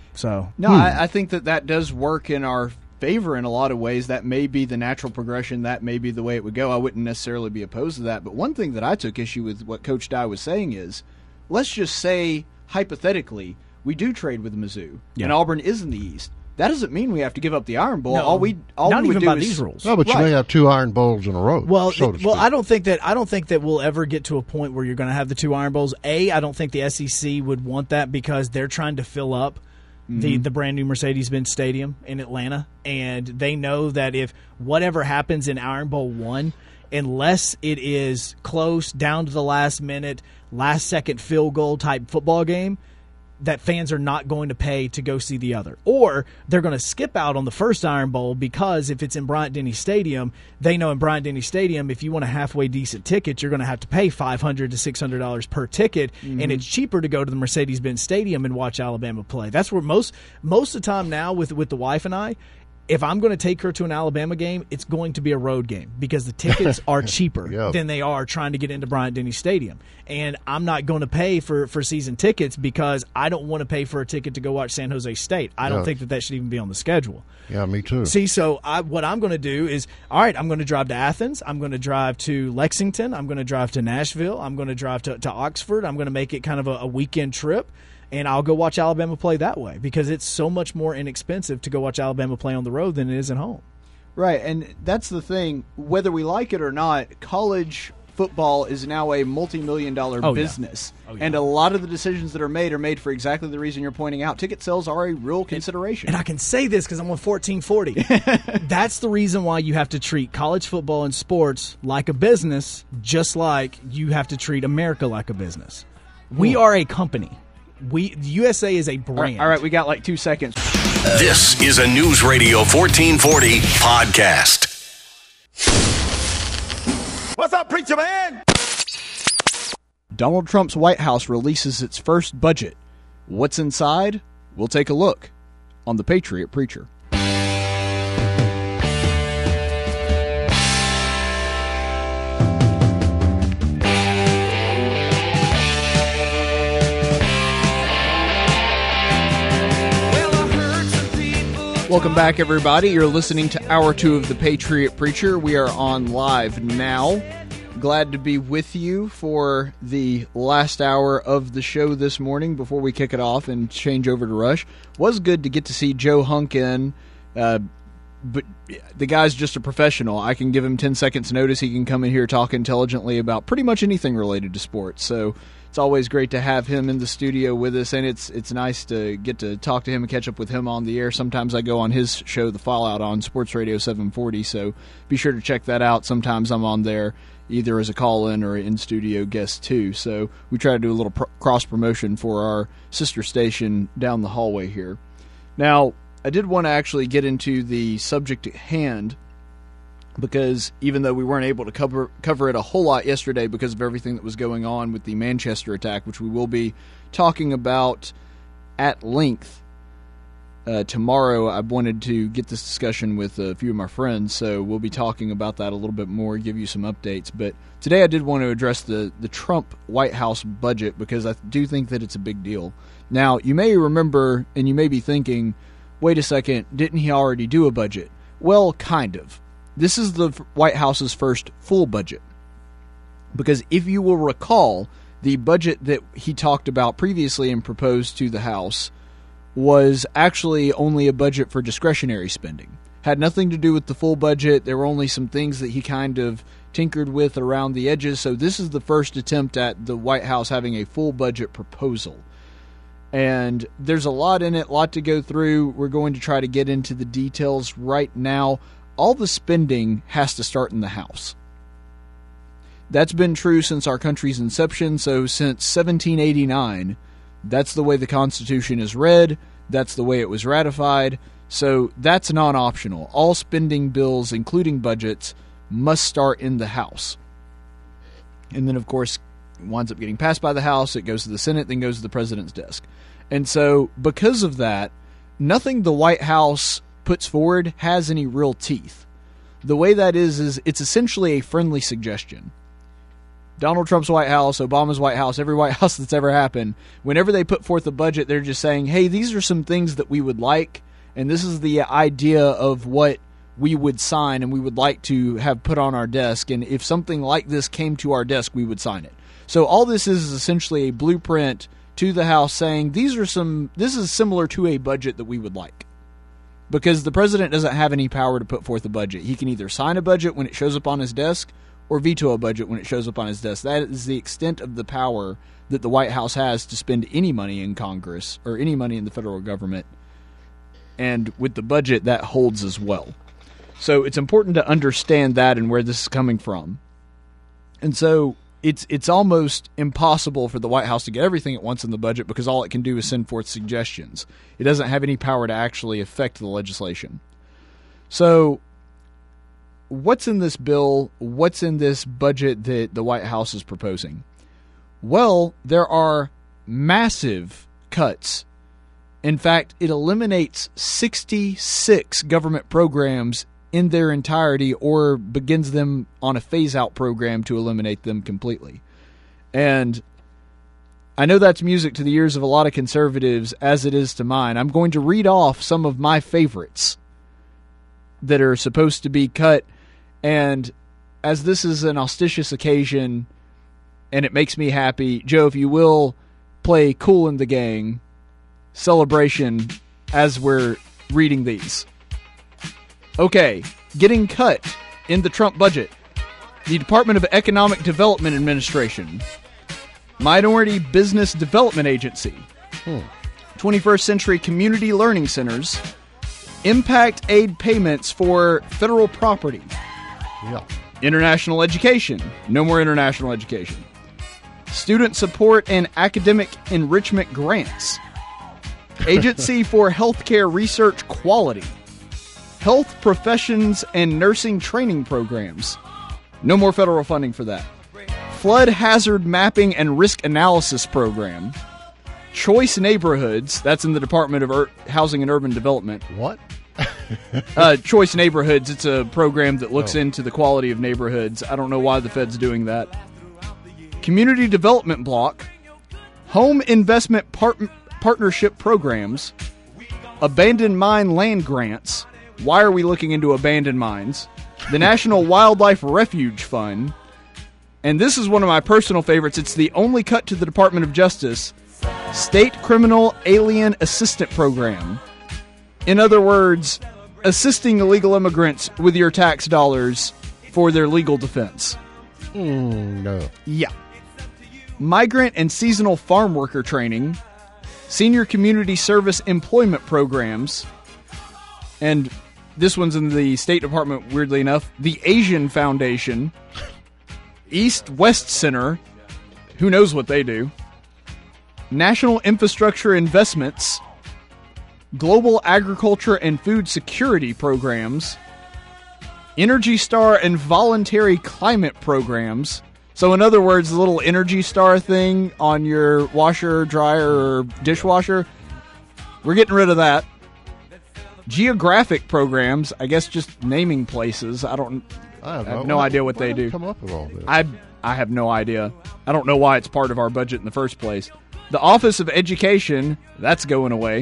So No, I, I think that that does work in our favor in a lot of ways. That may be the natural progression. That may be the way it would go. I wouldn't necessarily be opposed to that. But one thing that I took issue with what Coach Dye was saying is, let's just say, hypothetically, we do trade with Mizzou, Yeah. and Auburn is in the East. That doesn't mean we have to give up the Iron Bowl. No, all we all not we would even do by is, these rules. No, but you Right. may have two Iron Bowls in a row. Well, so to well, speak. I don't think that I don't think that we'll ever get to a point where you're going to have the two Iron Bowls. A, I don't think the S E C would want that, because they're trying to fill up the the brand new Mercedes-Benz Stadium in Atlanta, and they know that if whatever happens in Iron Bowl one, unless it is close, down to the last minute, last second field goal type football game, that fans are not going to pay to go see the other. Or they're going to skip out on the first Iron Bowl, because if it's in Bryant-Denny Stadium, they know in Bryant-Denny Stadium, if you want a halfway decent ticket, you're going to have to pay five hundred dollars to six hundred dollars per ticket, Mm-hmm. and it's cheaper to go to the Mercedes-Benz Stadium and watch Alabama play. That's where most most of the time now with, with the wife and I, if I'm going to take her to an Alabama game, it's going to be a road game, because the tickets are cheaper Yeah. than they are trying to get into Bryant-Denny Stadium. And I'm not going to pay for, for season tickets, because I don't want to pay for a ticket to go watch San Jose State. I don't Yeah. think that that should even be on the schedule. Yeah, me too. See, so I, what I'm going to do is, all right, I'm going to drive to Athens. I'm going to drive to Lexington. I'm going to drive to Nashville. I'm going to drive to, to Oxford. I'm going to make it kind of a, a weekend trip. And I'll go watch Alabama play that way, because it's so much more inexpensive to go watch Alabama play on the road than it is at home. Right, and that's the thing. Whether we like it or not, college football is now a multi-million dollar Oh, yeah. business. Oh, yeah. And a lot of the decisions that are made are made for exactly the reason you're pointing out. Ticket sales are a real consideration. And I can say this because I'm on fourteen forty. That's the reason why you have to treat college football and sports like a business, just like you have to treat America like a business. We are a company. We the U S A is a all brand. right, all right, we got like two seconds. This is a News Radio fourteen forty podcast. What's up, preacher man? Donald Trump's White House releases its first budget. What's inside? We'll take a look on The Patriot Preacher. Welcome back, everybody. You're listening to Hour two of The Patriot Preacher. We are on live now. Glad to be with you for the last hour of the show this morning before we kick it off and change over to Rush. Was good to get to see Joe Hunkin, uh, but the guy's just a professional. I can give him ten seconds notice. He can come in here, talk intelligently about pretty much anything related to sports. So it's always great to have him in the studio with us, and it's it's nice to get to talk to him and catch up with him on the air. Sometimes I go on his show, The Fallout, on Sports Radio seven forty, so be sure to check that out. Sometimes I'm on there either as a call-in or in-studio guest, too. So we try to do a little pro- cross-promotion for our sister station down the hallway here. Now, I did want to actually get into the subject at hand, because even though we weren't able to cover cover it a whole lot yesterday because of everything that was going on with the Manchester attack, which we will be talking about at length uh, tomorrow, I wanted to get this discussion with a few of my friends, so we'll be talking about that a little bit more, give you some updates. But today I did want to address the, the Trump White House budget, because I do think that it's a big deal. Now, you may remember, and you may be thinking, wait a second, didn't he already do a budget? Well, kind of. This is the White House's first full budget, because if you will recall, the budget that he talked about previously and proposed to the House was actually only a budget for discretionary spending. Had nothing to do with the full budget. There were only some things that he kind of tinkered with around the edges, so this is the first attempt at the White House having a full budget proposal. And there's a lot in it, a lot to go through. We're going to try to get into the details right now. All the spending has to start in the House. That's been true since our country's inception, so since seventeen eighty-nine, that's the way the Constitution is read, that's the way it was ratified, so that's non-optional. All spending bills, including budgets, must start in the House. And then, of course, it winds up getting passed by the House, it goes to the Senate, then goes to the President's desk. And so, because of that, nothing the White House puts forward has any real teeth. The way that is, is it's essentially a friendly suggestion. Donald Trump's White House, Obama's White House, every White House that's ever happened, whenever they put forth a budget, they're just saying, hey, these are some things that we would like, and this is the idea of what we would sign and we would like to have put on our desk, and if something like this came to our desk, we would sign it. So all this is, is essentially a blueprint to the House saying, these are some, this is similar to a budget that we would like. Because the president doesn't have any power to put forth a budget. He can either sign a budget when it shows up on his desk or veto a budget when it shows up on his desk. That is the extent of the power that the White House has to spend any money in Congress or any money in the federal government. And with the budget, that holds as well. So it's important to understand that and where this is coming from. And so it's it's almost impossible for the White House to get everything it wants in the budget, because all it can do is send forth suggestions. It doesn't have any power to actually affect the legislation. So what's in this bill? What's in this budget that the White House is proposing? Well, there are massive cuts. In fact, it eliminates sixty-six government programs in their entirety, or begins them on a phase-out program to eliminate them completely. And I know that's music to the ears of a lot of conservatives, as it is to mine. I'm going to read off some of my favorites that are supposed to be cut, and as this is an auspicious occasion, and it makes me happy, Joe, if you will, play Kool and the Gang Celebration as we're reading these. Okay, getting cut in the Trump budget. The Department of Economic Development Administration. Minority Business Development Agency. Hmm. twenty-first Century Community Learning Centers. Impact aid payments for federal property. Yeah. International education. No more international education. Student support and academic enrichment grants. Agency for Healthcare Research Quality. Health professions and nursing training programs. No more federal funding for that. Flood hazard mapping and risk analysis program. Choice neighborhoods. That's in the Department of Ur- Housing and Urban Development. What? uh, Choice neighborhoods. It's a program that looks oh. into the quality of neighborhoods. I don't know why the Fed's doing that. Community development block. Home investment part- partnership programs. Abandoned mine land grants. Why are we looking into abandoned mines? The National Wildlife Refuge Fund. And this is one of my personal favorites. It's the only cut to the Department of Justice. State Criminal Alien Assistant Program. In other words, assisting illegal immigrants with your tax dollars for their legal defense. Mm, no. Yeah. migrant and seasonal farm worker training, senior community service employment programs, and this one's in the State Department, weirdly enough, the Asian Foundation, East-West Center, who knows what they do, National Infrastructure Investments, Global Agriculture and Food Security Programs, Energy Star and Voluntary Climate Programs. So in other words, the little Energy Star thing on your washer, dryer, or dishwasher, we're getting rid of that. Geographic programs, I guess just naming places. I don't I have I have no, no idea what why they did do. Come up with all this. I I have no idea. I don't know why it's part of our budget in the first place. The Office of Education, that's going away.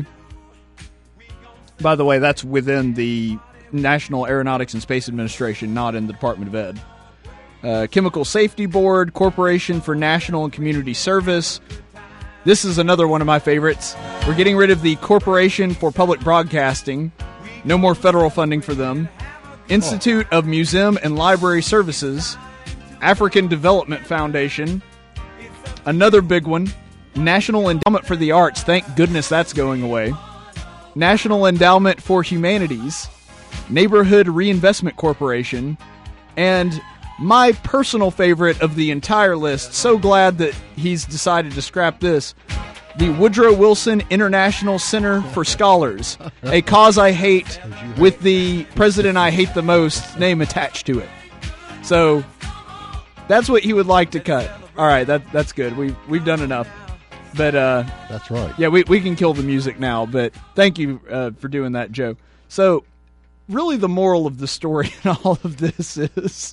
By the way, that's within the National Aeronautics and Space Administration, not in the Department of Ed. Uh, Chemical Safety Board, Corporation for National and Community Service. This is another one of my favorites. We're getting rid of the Corporation for Public Broadcasting. No more federal funding for them. Institute of Museum and Library Services. African Development Foundation. Another big one. National Endowment for the Arts. Thank goodness that's going away. National Endowment for Humanities. Neighborhood Reinvestment Corporation. And my personal favorite of the entire list, so glad that he's decided to scrap this, the Woodrow Wilson International Center for Scholars, a cause I hate with the President I Hate the Most name attached to it. So that's what he would like to cut. All right, that that's good. We we've done enough. But uh, that's right. Yeah, we we can kill the music now. But thank you uh, for doing that, Joe. So really, the moral of the story in all of this is,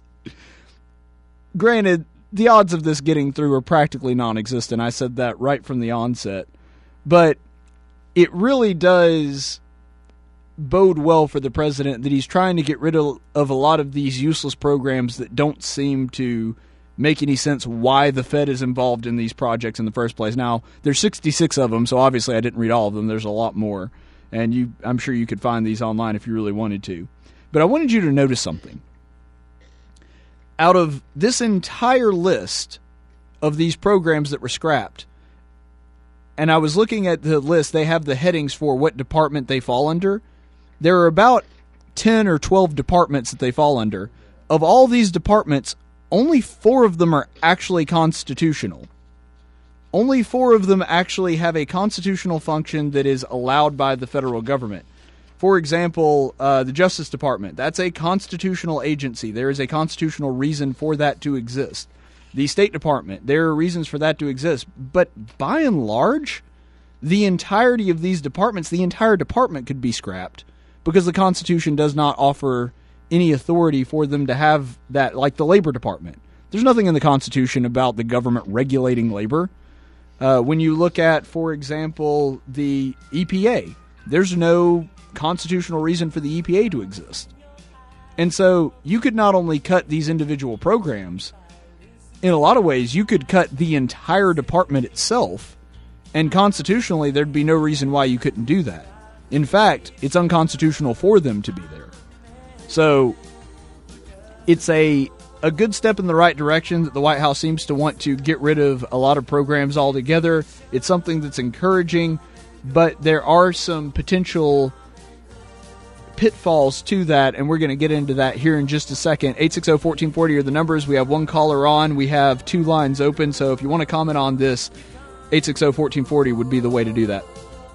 granted, the odds of this getting through are practically non-existent. I said that right from the onset. But it really does bode well for the president that he's trying to get rid of, of a lot of these useless programs that don't seem to make any sense why the Fed is involved in these projects in the first place. Now, there's sixty-six of them, so obviously I didn't read all of them. There's a lot more. And you, I'm sure you could find these online if you really wanted to. But I wanted you to notice something. Out of this entire list of these programs that were scrapped, and I was looking at the list, they have the headings for what department they fall under. There are about ten or twelve departments that they fall under. Of all these departments, only four of them are actually constitutional. Only four of them actually have a constitutional function that is allowed by the federal government. For example, uh, the Justice Department, that's a constitutional agency. There is a constitutional reason for that to exist. The State Department, there are reasons for that to exist. But by and large, the entirety of these departments, the entire department could be scrapped because the Constitution does not offer any authority for them to have that, like the Labor Department. There's nothing in the Constitution about the government regulating labor. Uh, when you look at, for example, the E P A, there's no constitutional reason for the E P A to exist. And so you could not only cut these individual programs, in a lot of ways you could cut the entire department itself, and constitutionally there'd be no reason why you couldn't do that. In fact, it's unconstitutional for them to be there. So it's a a good step in the right direction that the White House seems to want to get rid of a lot of programs altogether. It's something that's encouraging, but there are some potential pitfalls to that, and we're going to get into that here in just a second. eight six zero, one four four zero are the numbers. We have one caller on. We have two lines open, so if you want to comment on this, eight six zero, one four four zero would be the way to do that.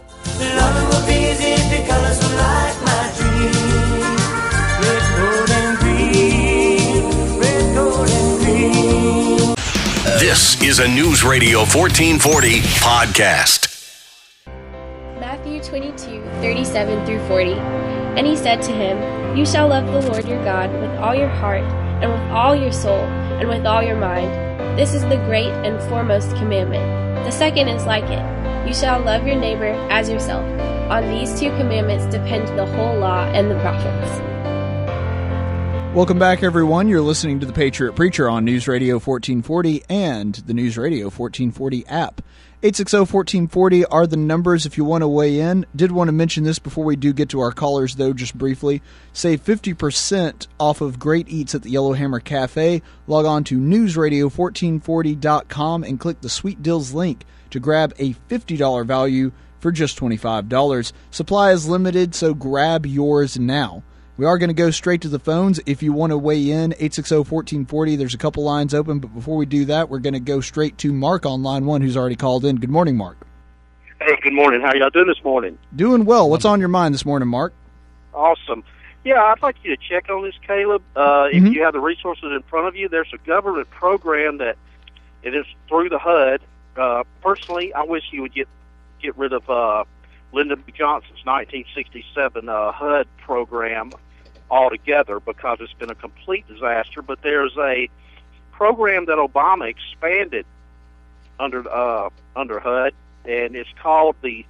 This is a News Radio fourteen forty podcast. Matthew twenty-two, thirty-seven through forty. And he said to him, You shall love the Lord your God with all your heart, and with all your soul, and with all your mind. This is the great and foremost commandment. The second is like it. You shall love your neighbor as yourself. On these two commandments depend the whole law and the prophets. Welcome back, everyone. You're listening to The Patriot Preacher on News Radio fourteen forty and the News Radio fourteen forty app. eight six zero, one four four zero are the numbers if you want to weigh in. Did want to mention this before we do get to our callers, though, just briefly. Save fifty percent off of great eats at the Yellowhammer Cafe. Log on to news radio fourteen forty dot com and click the Sweet Deals link to grab a fifty dollars value for just twenty-five dollars. Supply is limited, so grab yours now. We are going to go straight to the phones. If you want to weigh in, eight six zero, one four four zero. There's a couple lines open, but before we do that, we're going to go straight to Mark on line one, who's already called in. Good morning, Mark. Hey, good morning. How y'all doing this morning? Doing well. What's on your mind this morning, Mark? Awesome. Yeah, I'd like you to check on this, Caleb. Uh, Mm-hmm. If you have the resources in front of you, there's a government program that it is through the H U D. Uh, personally, I wish you would get get rid of uh, Lyndon B. Johnson's nineteen sixty-seven uh, H U D program altogether, because it's been a complete disaster. But there's a program that Obama expanded under uh, under H U D, and it's called the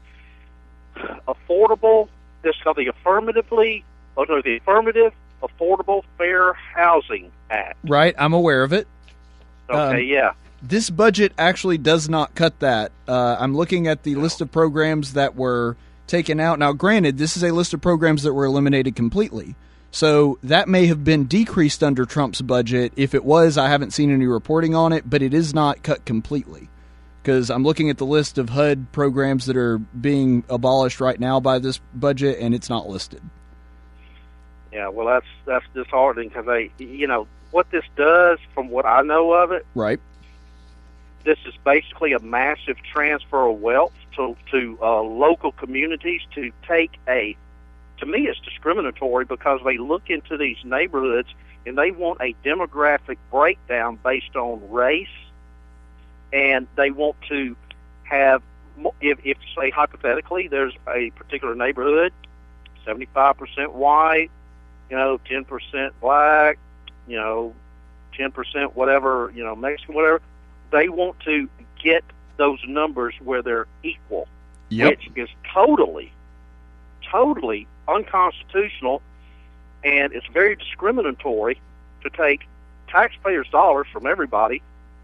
Affordable. It's called the Affirmatively, oh no, the Affirmative Affordable Fair Housing Act. Right, I'm aware of it. Okay, Um, yeah. This budget actually does not cut that. Uh, I'm looking at the list of programs that were taken out. Now, granted, this is a list of programs that were eliminated completely. So that may have been decreased under Trump's budget. If it was, I haven't seen any reporting on it, but it is not cut completely. Because I'm looking at the list of H U D programs that are being abolished right now by this budget, and it's not listed. Yeah, well, that's that's disheartening, because they, you know, what this does, from what I know of it, right? This is basically a massive transfer of wealth to to uh, local communities to take a. To me, it's discriminatory, because they look into these neighborhoods and they want a demographic breakdown based on race, and they want to have, if, if say hypothetically, there's a particular neighborhood, seventy-five percent white, you know, ten percent black, you know, ten percent whatever, you know, Mexican, whatever. They want to get those numbers where they're equal, yep. which is totally, totally unconstitutional, and it's very discriminatory to take taxpayers' dollars from everybody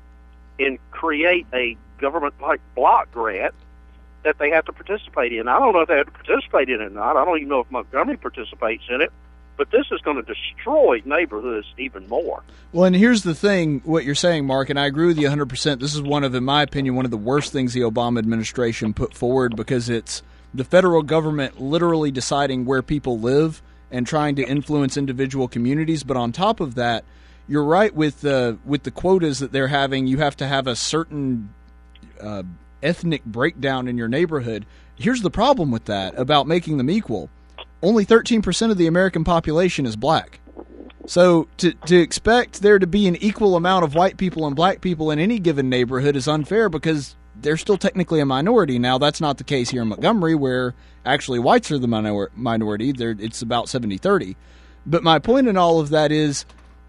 and create a government-like block grant that they have to participate in. I don't know if they have to participate in it or not. I don't even know if Montgomery participates in it. But this is going to destroy neighborhoods even more. Well, and here's the thing, what you're saying, Mark, and I agree with you one hundred percent. This is one of, in my opinion, one of the worst things the Obama administration put forward, because it's the federal government literally deciding where people live and trying to influence individual communities. But on top of that, you're right with the, with the quotas that they're having. You have to have a certain uh, ethnic breakdown in your neighborhood. Here's the problem with that about making them equal. Only thirteen percent of the American population is black. So to to expect there to be an equal amount of white people and black people in any given neighborhood is unfair, because they're still technically a minority. Now, that's not the case here in Montgomery, where actually whites are the minor- minority. They're, it's about seventy thirty. But my point in all of that is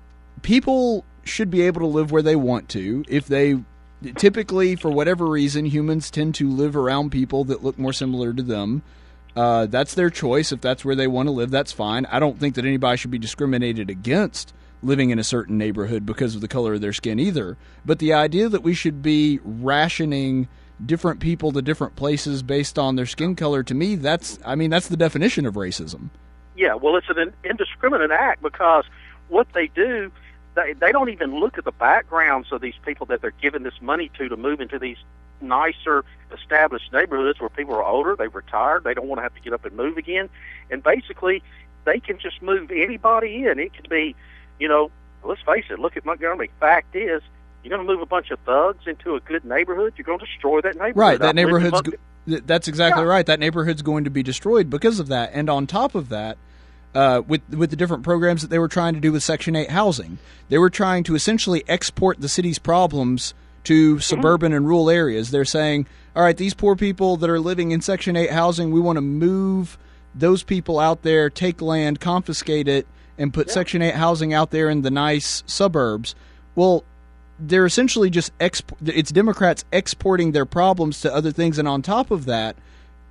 people should be able to live where they want to. If they typically, for whatever reason, humans tend to live around people that look more similar to them. Uh, that's their choice. If that's where they want to live, that's fine. I don't think that anybody should be discriminated against living in a certain neighborhood because of the color of their skin either. But the idea that we should be rationing different people to different places based on their skin color, to me, that's, I mean, that's the definition of racism. Yeah, well, it's an indiscriminate act, because what they do, they, they don't even look at the backgrounds of these people that they're giving this money to to move into these nicer, established neighborhoods where people are older, they've retired, they don't want to have to get up and move again. And basically, they can just move anybody in. It could be, you know, let's face it, look at Montgomery. Fact is, you're going to move a bunch of thugs into a good neighborhood, you're going to destroy that neighborhood. Right, that I've lived in neighborhood's, Mon- go- that's exactly Yeah. right. That neighborhood's going to be destroyed because of that. And on top of that, Uh, with with the different programs that they were trying to do with Section eight housing, they were trying to essentially export the city's problems to suburban and rural areas. They're saying, all right, these poor people that are living in Section eight housing, we want to move those people out there, take land, confiscate it, and put yeah. Section eight housing out there in the nice suburbs. Well, they're essentially just, exp- it's Democrats exporting their problems to other things, and on top of that,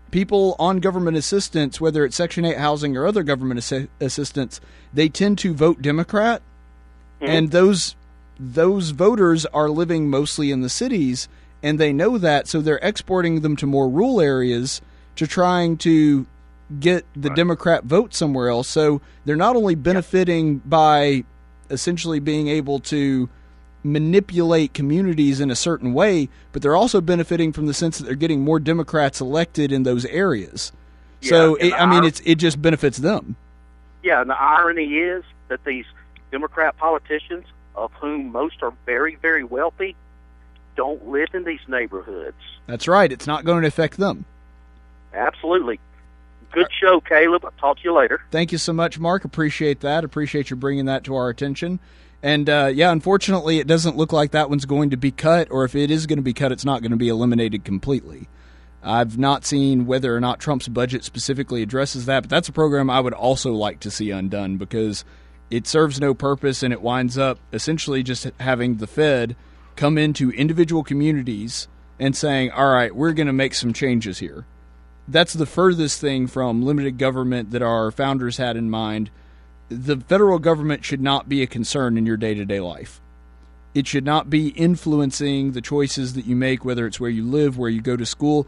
people on government assistance, whether it's Section eight housing or other government assi- assistance, they tend to vote Democrat, mm-hmm. and those those voters are living mostly in the cities, and they know that, so they're exporting them to more rural areas to trying to get the right. Democrat vote somewhere else. So they're not only benefiting yep. by essentially being able to manipulate communities in a certain way, but they're also benefiting from the sense that they're getting more Democrats elected in those areas. Yeah, so, it, I mean, it's it just benefits them. Yeah, and the irony is that these Democrat politicians, of whom most are very, very wealthy, don't live in these neighborhoods. That's right. It's not going to affect them. Absolutely. Good show, Caleb. I'll talk to you later. Thank you so much, Mark. Appreciate that. Appreciate you bringing that to our attention. And, uh, yeah, unfortunately, it doesn't look like that one's going to be cut, or if it is going to be cut, it's not going to be eliminated completely. I've not seen whether or not Trump's budget specifically addresses that, but that's a program I would also like to see undone because it serves no purpose, and it winds up essentially just having the Fed come into individual communities and saying, all right, we're going to make some changes here. That's the furthest thing from limited government that our founders had in mind. The federal government should not be a concern in your day-to-day life. It should not be influencing the choices that you make, whether it's where you live, where you go to school.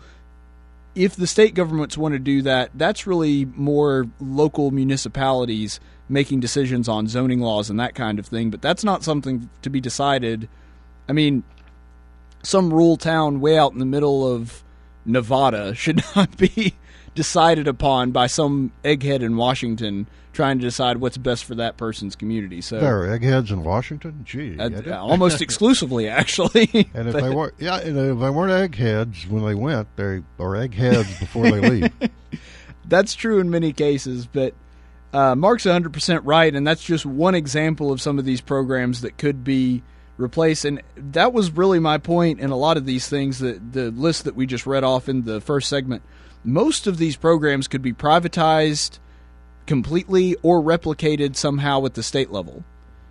If the state governments want to do that, that's really more local municipalities making decisions on zoning laws and that kind of thing, but that's not something to be decided. I mean, some rural town way out in the middle of Nevada should not be decided upon by some egghead in Washington trying to decide what's best for that person's community. So there are eggheads in Washington? Gee. Uh, almost exclusively, actually. And if but, they weren't yeah, and if they weren't eggheads when they went, they are eggheads before they leave. That's true in many cases, but uh, Mark's one hundred percent right, and that's just one example of some of these programs that could be replaced. And that was really my point in a lot of these things, that the list that we just read off in the first segment. Most of these programs could be privatized completely or replicated somehow at the state level.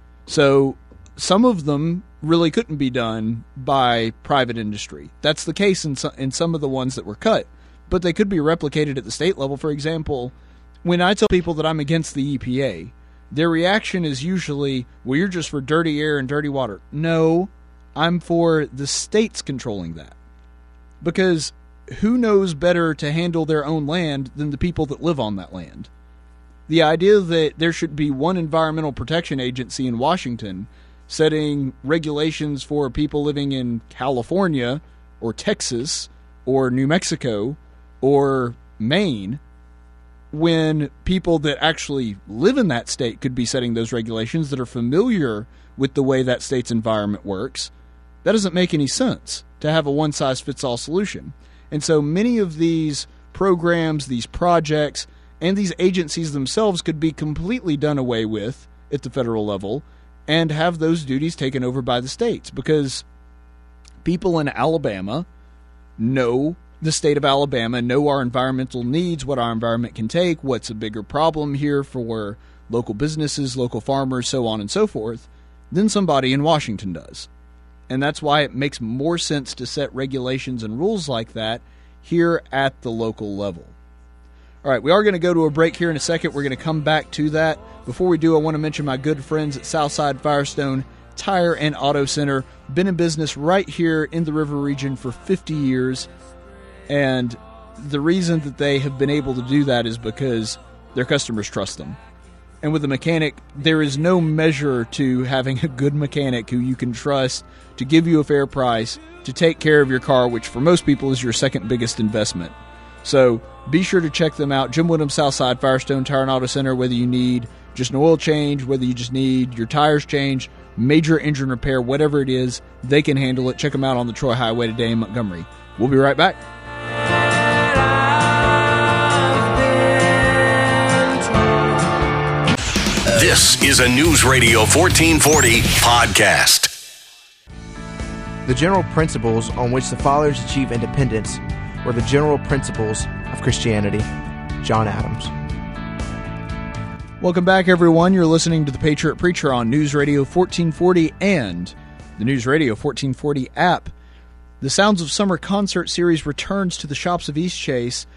So some of them really couldn't be done by private industry. That's the case in some, in some of the ones that were cut, but they could be replicated at the state level. For example, when I tell people that I'm against the E P A, their reaction is usually, well, you're just for dirty air and dirty water. No, I'm for the states controlling that. Because who knows better to handle their own land than the people that live on that land? The idea that there should be one environmental protection agency in Washington setting regulations for people living in California or Texas or New Mexico or Maine, when people that actually live in that state could be setting those regulations that are familiar with the way that state's environment works, that doesn't make any sense to have a one-size-fits-all solution. And so many of these programs, these projects, and these agencies themselves could be completely done away with at the federal level and have those duties taken over by the states, because people in Alabama know the state of Alabama, know our environmental needs, what our environment can take, what's a bigger problem here for local businesses, local farmers, so on and so forth, than somebody in Washington does. And that's why it makes more sense to set regulations and rules like that here at the local level. All right, we are going to go to a break here in a second. We're going to come back to that. Before we do, I want to mention my good friends at Southside Firestone Tire and Auto Center. Been in business right here in the River region for fifty years. And the reason that they have been able to do that is because their customers trust them. And with a mechanic, there is no measure to having a good mechanic who you can trust to give you a fair price, to take care of your car, which for most people is your second biggest investment. So be sure to check them out. Jim Woodham, Southside Firestone Tire and Auto Center, whether you need just an oil change, whether you just need your tires changed, major engine repair, whatever it is, they can handle it. Check them out on the Troy Highway today in Montgomery. We'll be right back. This is a News Radio fourteen forty podcast. The general principles on which the fathers achieved independence were the general principles of Christianity. John Adams. Welcome back, everyone. You're listening to The Patriot Preacher on News Radio fourteen forty and the News Radio fourteen forty app. The Sounds of Summer concert series returns to the shops of Eastchase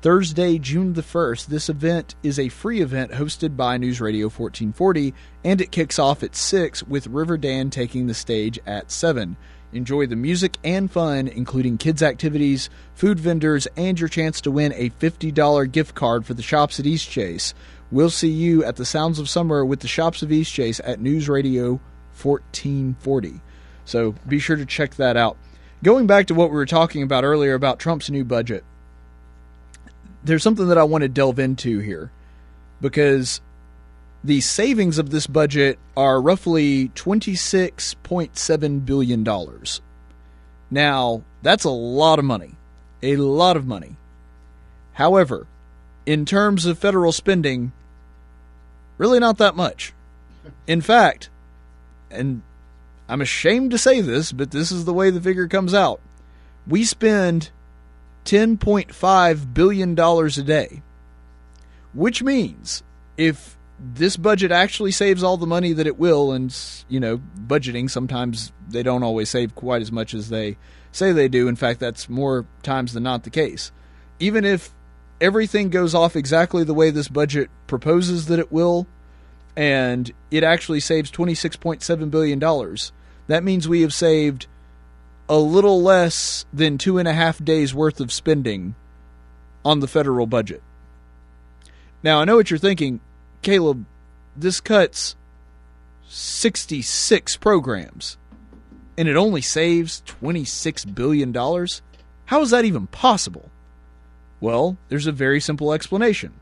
Thursday, June the first. This event is a free event hosted by News Radio fourteen forty, and it kicks off at six with River Dan taking the stage at seven. Enjoy the music and fun, including kids' activities, food vendors, and your chance to win a fifty dollars gift card for the Shops at Eastchase. We'll see you at the Sounds of Summer with the Shops of Eastchase at News Radio fourteen forty. So be sure to check that out. Going back to what we were talking about earlier about Trump's new budget, there's something that I want to delve into here, because the savings of this budget are roughly twenty-six point seven billion dollars. Now, that's a lot of money. A lot of money. However, in terms of federal spending, really not that much. In fact, and I'm ashamed to say this, but this is the way the figure comes out, we spend ten point five billion dollars a day, which means if this budget actually saves all the money that it will, and, you know, budgeting, sometimes they don't always save quite as much as they say they do. In fact, that's more times than not the case. Even if everything goes off exactly the way this budget proposes that it will, and it actually saves twenty-six point seven billion dollars, that means we have saved a little less than two and a half days worth of spending on the federal budget. Now, I know what you're thinking, Caleb, this cuts sixty-six programs, and it only saves twenty-six billion dollars? How is that even possible? Well, there's a very simple explanation.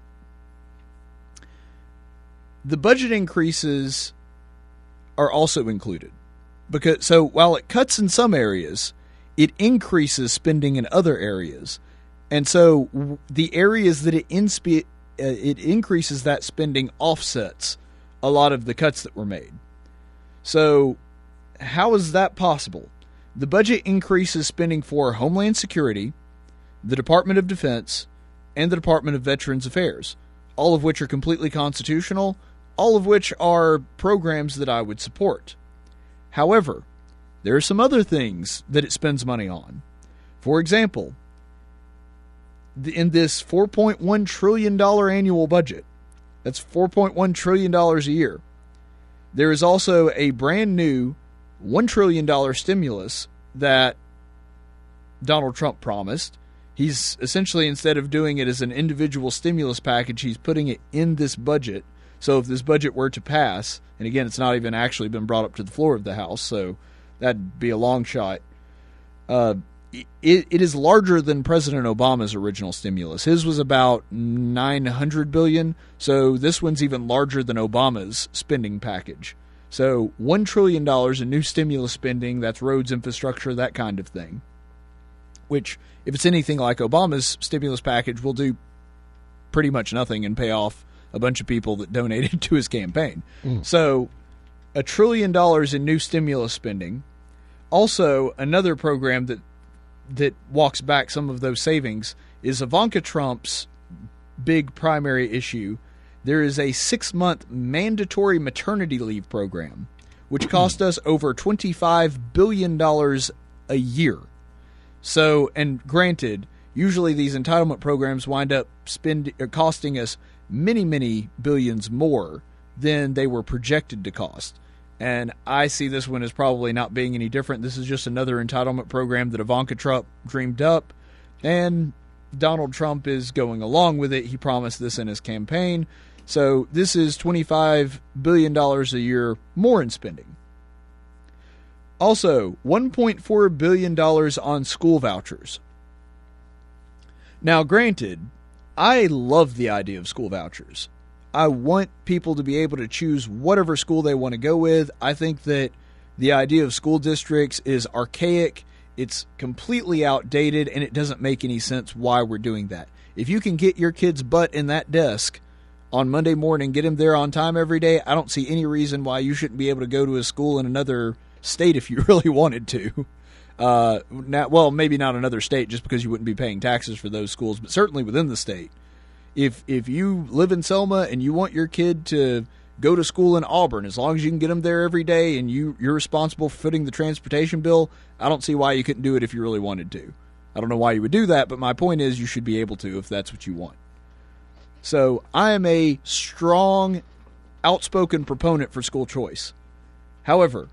The budget increases are also included. Because so while it cuts in some areas, it increases spending in other areas. And so the areas that it inspe- uh, it increases that spending offsets a lot of the cuts that were made. So how is that possible? The budget increases spending for Homeland Security, the Department of Defense, and the Department of Veterans Affairs, all of which are completely constitutional, all of which are programs that I would support. However, there are some other things that it spends money on. For example, in this four point one trillion dollars annual budget, that's four point one trillion dollars a year, there is also a brand new one trillion dollars stimulus that Donald Trump promised. He's essentially, instead of doing it as an individual stimulus package, he's putting it in this budget. So if this budget were to pass, and again, it's not even actually been brought up to the floor of the House, so that'd be a long shot. Uh, it, it is larger than President Obama's original stimulus. His was about nine hundred billion dollars, so this one's even larger than Obama's spending package. So one trillion dollars in new stimulus spending, that's roads, infrastructure, that kind of thing, which, if it's anything like Obama's stimulus package, will do pretty much nothing and pay off a bunch of people that donated to his campaign. Mm. So a trillion dollars in new stimulus spending. Also, another program that that walks back some of those savings is Ivanka Trump's big primary issue. There is a six-month mandatory maternity leave program, which cost us over twenty-five billion dollars a year. So, and granted, usually these entitlement programs wind up spend, or costing us many, many billions more than they were projected to cost. And I see this one as probably not being any different. This is just another entitlement program that Ivanka Trump dreamed up, and Donald Trump is going along with it. He promised this in his campaign. So this is twenty-five billion dollars a year more in spending. Also, one point four billion dollars on school vouchers. Now, granted, I love the idea of school vouchers. I want people to be able to choose whatever school they want to go with. I think that the idea of school districts is archaic, it's completely outdated, and it doesn't make any sense why we're doing that. If you can get your kid's butt in that desk on Monday morning, get him there on time every day, I don't see any reason why you shouldn't be able to go to a school in another state if you really wanted to. Uh, now, well, maybe not another state just because you wouldn't be paying taxes for those schools, but certainly within the state. If if you live in Selma and you want your kid to go to school in Auburn, as long as you can get them there every day and you, you're responsible for footing the transportation bill, I don't see why you couldn't do it if you really wanted to. I don't know why you would do that, but my point is you should be able to if that's what you want. So I am a strong, outspoken proponent for school choice. However,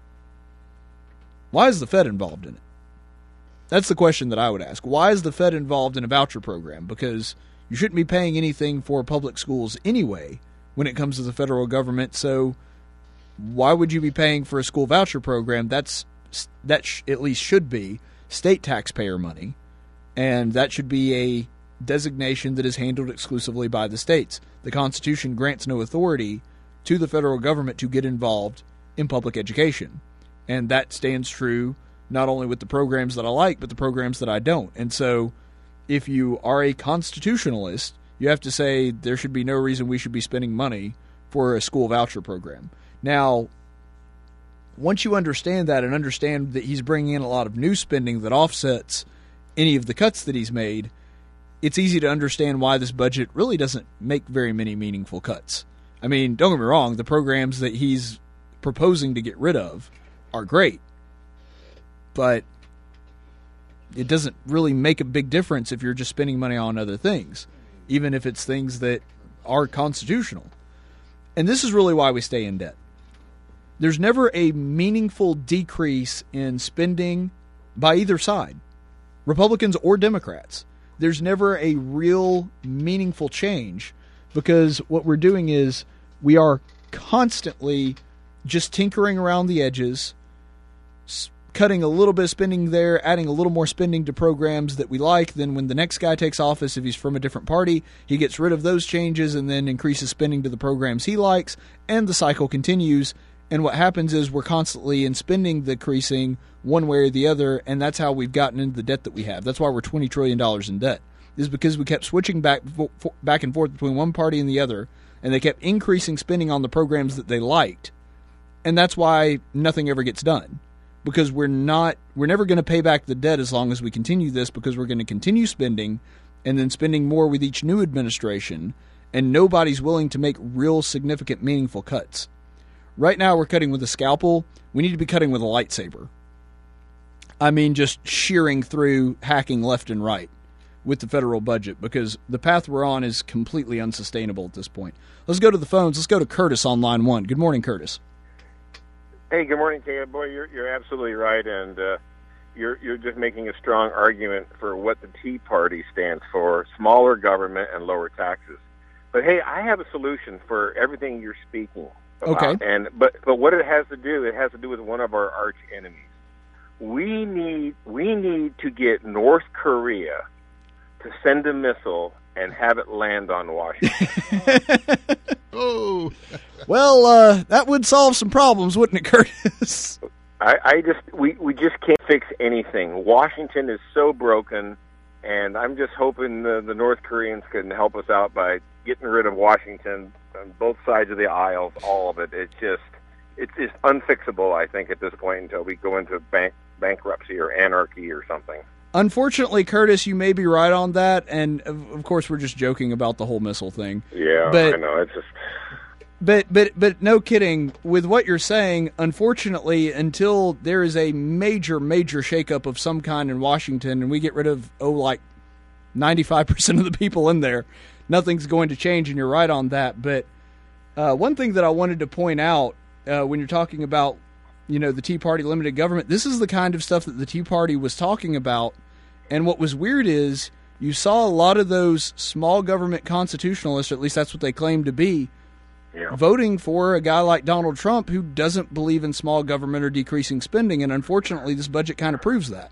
why is the Fed involved in it? That's the question that I would ask. Why is the Fed involved in a voucher program? Because you shouldn't be paying anything for public schools anyway when it comes to the federal government. So why would you be paying for a school voucher program? That's that sh- at least should be state taxpayer money, and that should be a designation that is handled exclusively by the states. The Constitution grants no authority to the federal government to get involved in public education, and that stands true not only with the programs that I like, but the programs that I don't. And so if you are a constitutionalist, you have to say there should be no reason we should be spending money for a school voucher program. Now, once you understand that and understand that he's bringing in a lot of new spending that offsets any of the cuts that he's made, it's easy to understand why this budget really doesn't make very many meaningful cuts. I mean, don't get me wrong, the programs that he's proposing to get rid of are great, but it doesn't really make a big difference if you're just spending money on other things, even if it's things that are constitutional. And this is really why we stay in debt. There's never a meaningful decrease in spending by either side, Republicans or Democrats. There's never a real meaningful change because what we're doing is we are constantly just tinkering around the edges, cutting a little bit of spending there, adding a little more spending to programs that we like. Then when the next guy takes office, if he's from a different party, he gets rid of those changes and then increases spending to the programs he likes, and the cycle continues. And what happens is we're constantly in spending decreasing one way or the other, and that's how we've gotten into the debt that we have. That's why we're twenty trillion dollars in debt, is because we kept switching back back and forth between one party and the other, and they kept increasing spending on the programs that they liked. And that's why nothing ever gets done. Because we're not, we're never going to pay back the debt as long as we continue this, because we're going to continue spending and then spending more with each new administration, and nobody's willing to make real significant, meaningful cuts. Right now we're cutting with a scalpel. We need to be cutting with a lightsaber. I mean, just shearing through, hacking left and right with the federal budget, because the path we're on is completely unsustainable at this point. Let's go to the phones. Let's go to Curtis on line one. Good morning, Curtis. Hey, good morning, Caleb. Boy, you're you're absolutely right, and uh, you're you're just making a strong argument for what the Tea Party stands for: smaller government and lower taxes. But hey, I have a solution for everything you're speaking about. Okay. And but but what it has to do, it has to do with one of our arch enemies. We need we need to get North Korea to send a missile and have it land on Washington. Oh, well, uh, that would solve some problems, wouldn't it, Curtis? I, I just we, we just can't fix anything. Washington is so broken, and I'm just hoping the, the North Koreans can help us out by getting rid of Washington on both sides of the aisles, all of it. It's just it's just unfixable, I think, at this point until we go into bank bankruptcy or anarchy or something. Unfortunately, Curtis, you may be right on that, and of course, we're just joking about the whole missile thing. Yeah, but, I know. It's just, but but but no kidding. With what you're saying, unfortunately, until there is a major major shakeup of some kind in Washington, and we get rid of oh like ninety-five percent of the people in there, nothing's going to change. And you're right on that. But uh, one thing that I wanted to point out uh, when you're talking about, you know, the Tea Party limited government, this is the kind of stuff that the Tea Party was talking about. And what was weird is you saw a lot of those small government constitutionalists, or at least that's what they claim to be, yeah, voting for a guy like Donald Trump who doesn't believe in small government or decreasing spending. And unfortunately, this budget kind of proves that.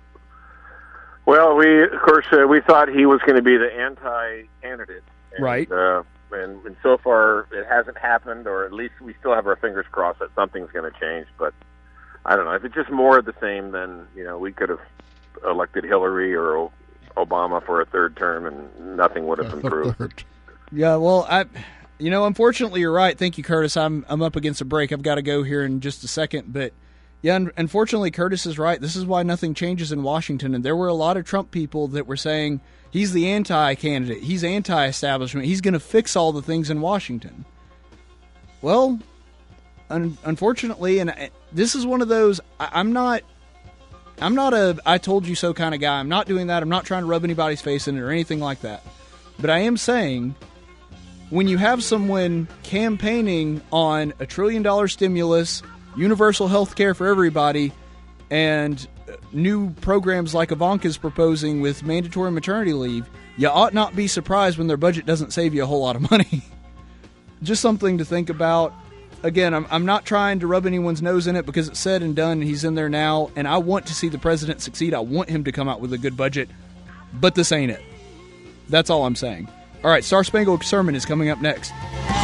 Well, we, of course, uh, we thought he was going to be the anti-candidate. And, right. Uh, and, and so far, it hasn't happened, or at least we still have our fingers crossed that something's going to change. But I don't know. If it's just more of the same, then, you know, we could have elected Hillary or Obama for a third term, and nothing would have improved. Yeah, well, I, you know, unfortunately, you're right. Thank you, Curtis. I'm I'm up against a break. I've got to go here in just a second. But, yeah, unfortunately, Curtis is right. This is why nothing changes in Washington. And there were a lot of Trump people that were saying he's the anti-candidate. He's anti-establishment. He's going to fix all the things in Washington. Well, un- unfortunately, and I, this is one of those, I, I'm not I'm not a I told you so kind of guy. I'm not doing that. I'm not trying to rub anybody's face in it or anything like that. But I am saying, when you have someone campaigning on a trillion dollar stimulus, universal health care for everybody, and new programs like Ivanka's proposing with mandatory maternity leave, you ought not be surprised when their budget doesn't save you a whole lot of money. Just something to think about. Again, I'm, I'm not trying to rub anyone's nose in it because it's said and done, and he's in there now, and I want to see the president succeed. I want him to come out with a good budget, but this ain't it. That's all I'm saying. All right, Star Spangled Sermon is coming up next.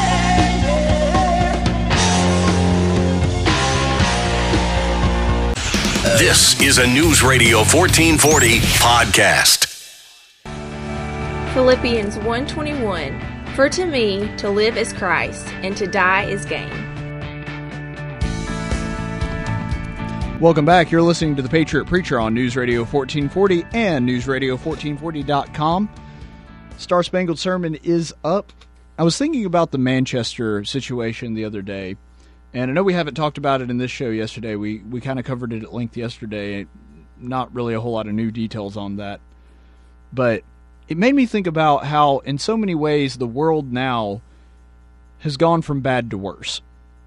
This is a News Radio fourteen forty podcast. Philippians one twenty-one. For to me, to live is Christ, and to die is gain. Welcome back. You're listening to The Patriot Preacher on News Radio fourteen forty and news radio fourteen forty dot com. Star Spangled Sermon is up. I was thinking about the Manchester situation the other day, and I know we haven't talked about it in this show yesterday. We we kind of covered it at length yesterday. Not really a whole lot of new details on that. But it made me think about how, in so many ways, the world now has gone from bad to worse.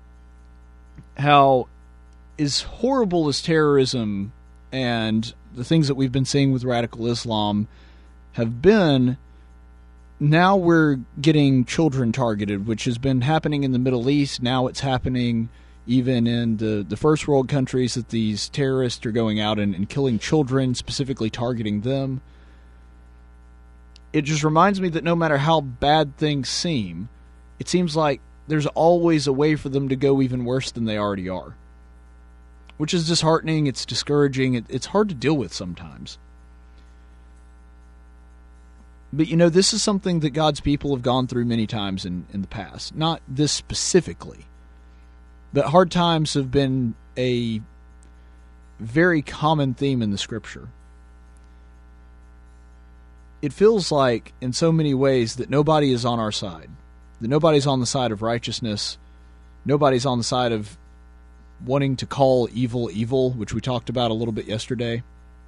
How, as horrible as terrorism and the things that we've been seeing with radical Islam have been, now we're getting children targeted, which has been happening in the Middle East. Now it's happening even in the, the first world countries, that these terrorists are going out and, and killing children, specifically targeting them. It just reminds me that no matter how bad things seem, it seems like there's always a way for them to go even worse than they already are. Which is disheartening, it's discouraging, it, it's hard to deal with sometimes. But, you know, this is something that God's people have gone through many times in, in the past. Not this specifically. But hard times have been a very common theme in the Scripture. It feels like, in so many ways, that nobody is on our side. That nobody's on the side of righteousness. Nobody's on the side of wanting to call evil evil, which we talked about a little bit yesterday.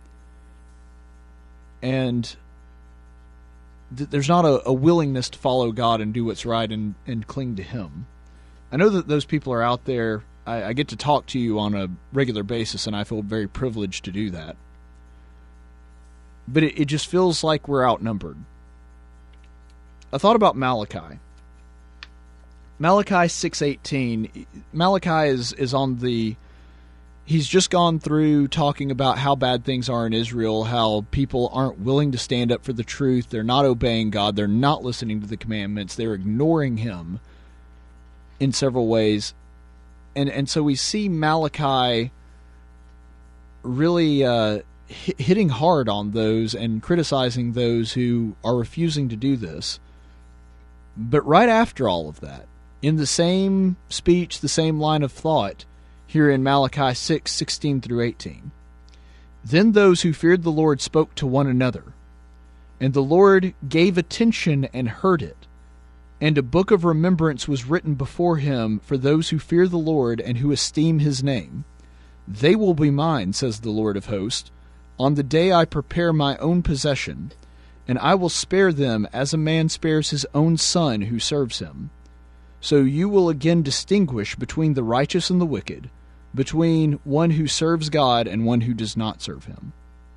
And th- there's not a, a willingness to follow God and do what's right and, and cling to Him. I know that those people are out there. I, I get to talk to you on a regular basis, and I feel very privileged to do that. But it, it just feels like we're outnumbered. I thought about Malachi. Malachi six eighteen. Malachi is, is on the... He's just gone through talking about how bad things are in Israel, how people aren't willing to stand up for the truth, they're not obeying God, they're not listening to the commandments, they're ignoring Him in several ways. And and so we see Malachi really... Uh, hitting hard on those and criticizing those who are refusing to do this. But right after all of that, in the same speech, the same line of thought, here in Malachi six sixteen through eighteen, then those who feared the Lord spoke to one another, and the Lord gave attention and heard it, and a book of remembrance was written before Him for those who fear the Lord and who esteem His name. They will be mine, says the Lord of hosts, on the day I prepare my own possession, and I will spare them as a man spares his own son who serves him. So you will again distinguish between the righteous and the wicked, between one who serves God and one who does not serve Him.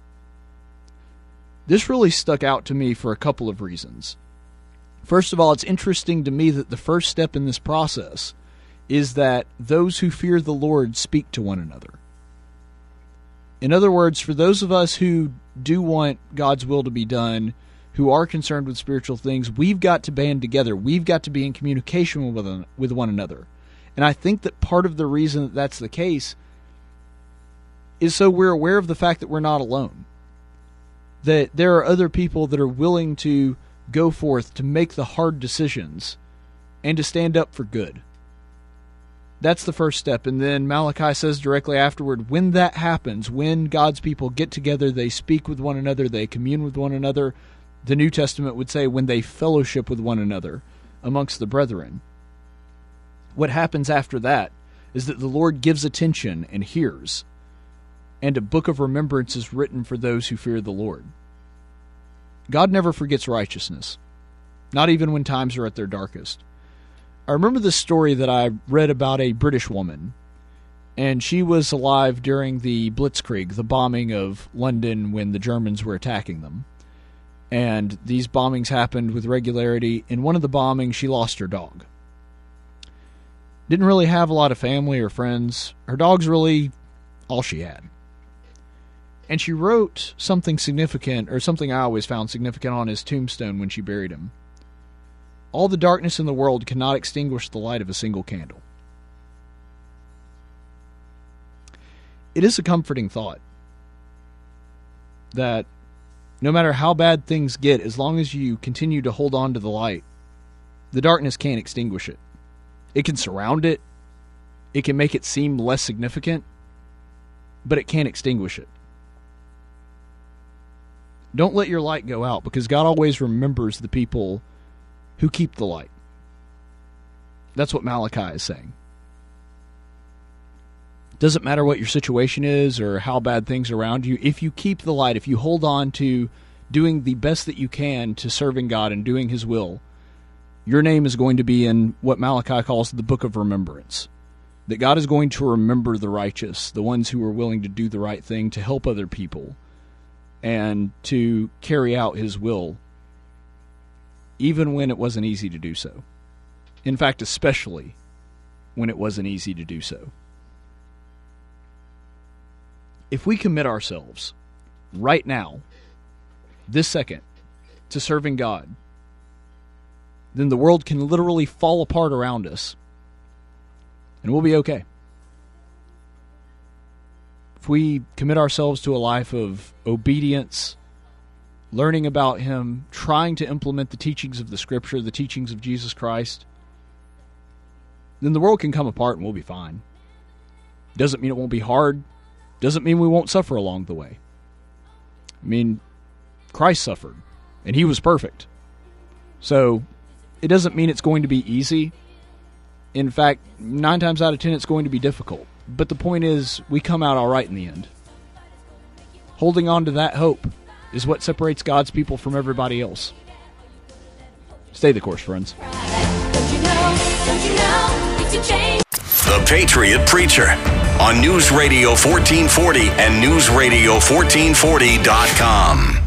This really stuck out to me for a couple of reasons. First of all, it's interesting to me that the first step in this process is that those who fear the Lord speak to one another. In other words, for those of us who do want God's will to be done, who are concerned with spiritual things, we've got to band together. We've got to be in communication with one, with one another. And I think that part of the reason that that's the case is so we're aware of the fact that we're not alone. That there are other people that are willing to go forth to make the hard decisions and to stand up for good. That's the first step. And then Malachi says directly afterward, when that happens, when God's people get together, they speak with one another, they commune with one another, the New Testament would say when they fellowship with one another amongst the brethren. What happens after that is that the Lord gives attention and hears. and a book of remembrance is written for those who fear the Lord. God never forgets righteousness, not even when times are at their darkest. I remember this story that I read about a British woman, and she was alive during the Blitzkrieg, the bombing of London when the Germans were attacking them. And these bombings happened with regularity. In one of the bombings, she lost her dog. Didn't really have a lot of family or friends. Her dog's really all she had. And she wrote something significant, or something I always found significant, on his tombstone when she buried him. All the darkness in the world cannot extinguish the light of a single candle. It is a comforting thought that no matter how bad things get, as long as you continue to hold on to the light, the darkness can't extinguish it. It can surround it. It can make it seem less significant, but it can't extinguish it. Don't let your light go out, because God always remembers the people who keep the light. That's what Malachi is saying. Doesn't matter what your situation is or how bad things are around you. If you keep the light, if you hold on to doing the best that you can to serving God and doing His will, your name is going to be in what Malachi calls the book of remembrance. That God is going to remember the righteous, the ones who are willing to do the right thing, to help other people, and to carry out His will, even when it wasn't easy to do so. In fact, especially when it wasn't easy to do so. If we commit ourselves right now, this second, to serving God, then the world can literally fall apart around us, and we'll be okay. If we commit ourselves to a life of obedience, learning about Him, trying to implement the teachings of the Scripture, the teachings of Jesus Christ, then the world can come apart and we'll be fine. Doesn't mean it won't be hard. Doesn't mean we won't suffer along the way. I mean, Christ suffered, and He was perfect. So, it doesn't mean it's going to be easy. In fact, nine times out of ten, it's going to be difficult. But the point is, we come out all right in the end. Holding on to that hope is what separates God's people from everybody else. Stay the course, friends. The Patriot Preacher on News Radio fourteen forty and News Radio fourteen forty dot com.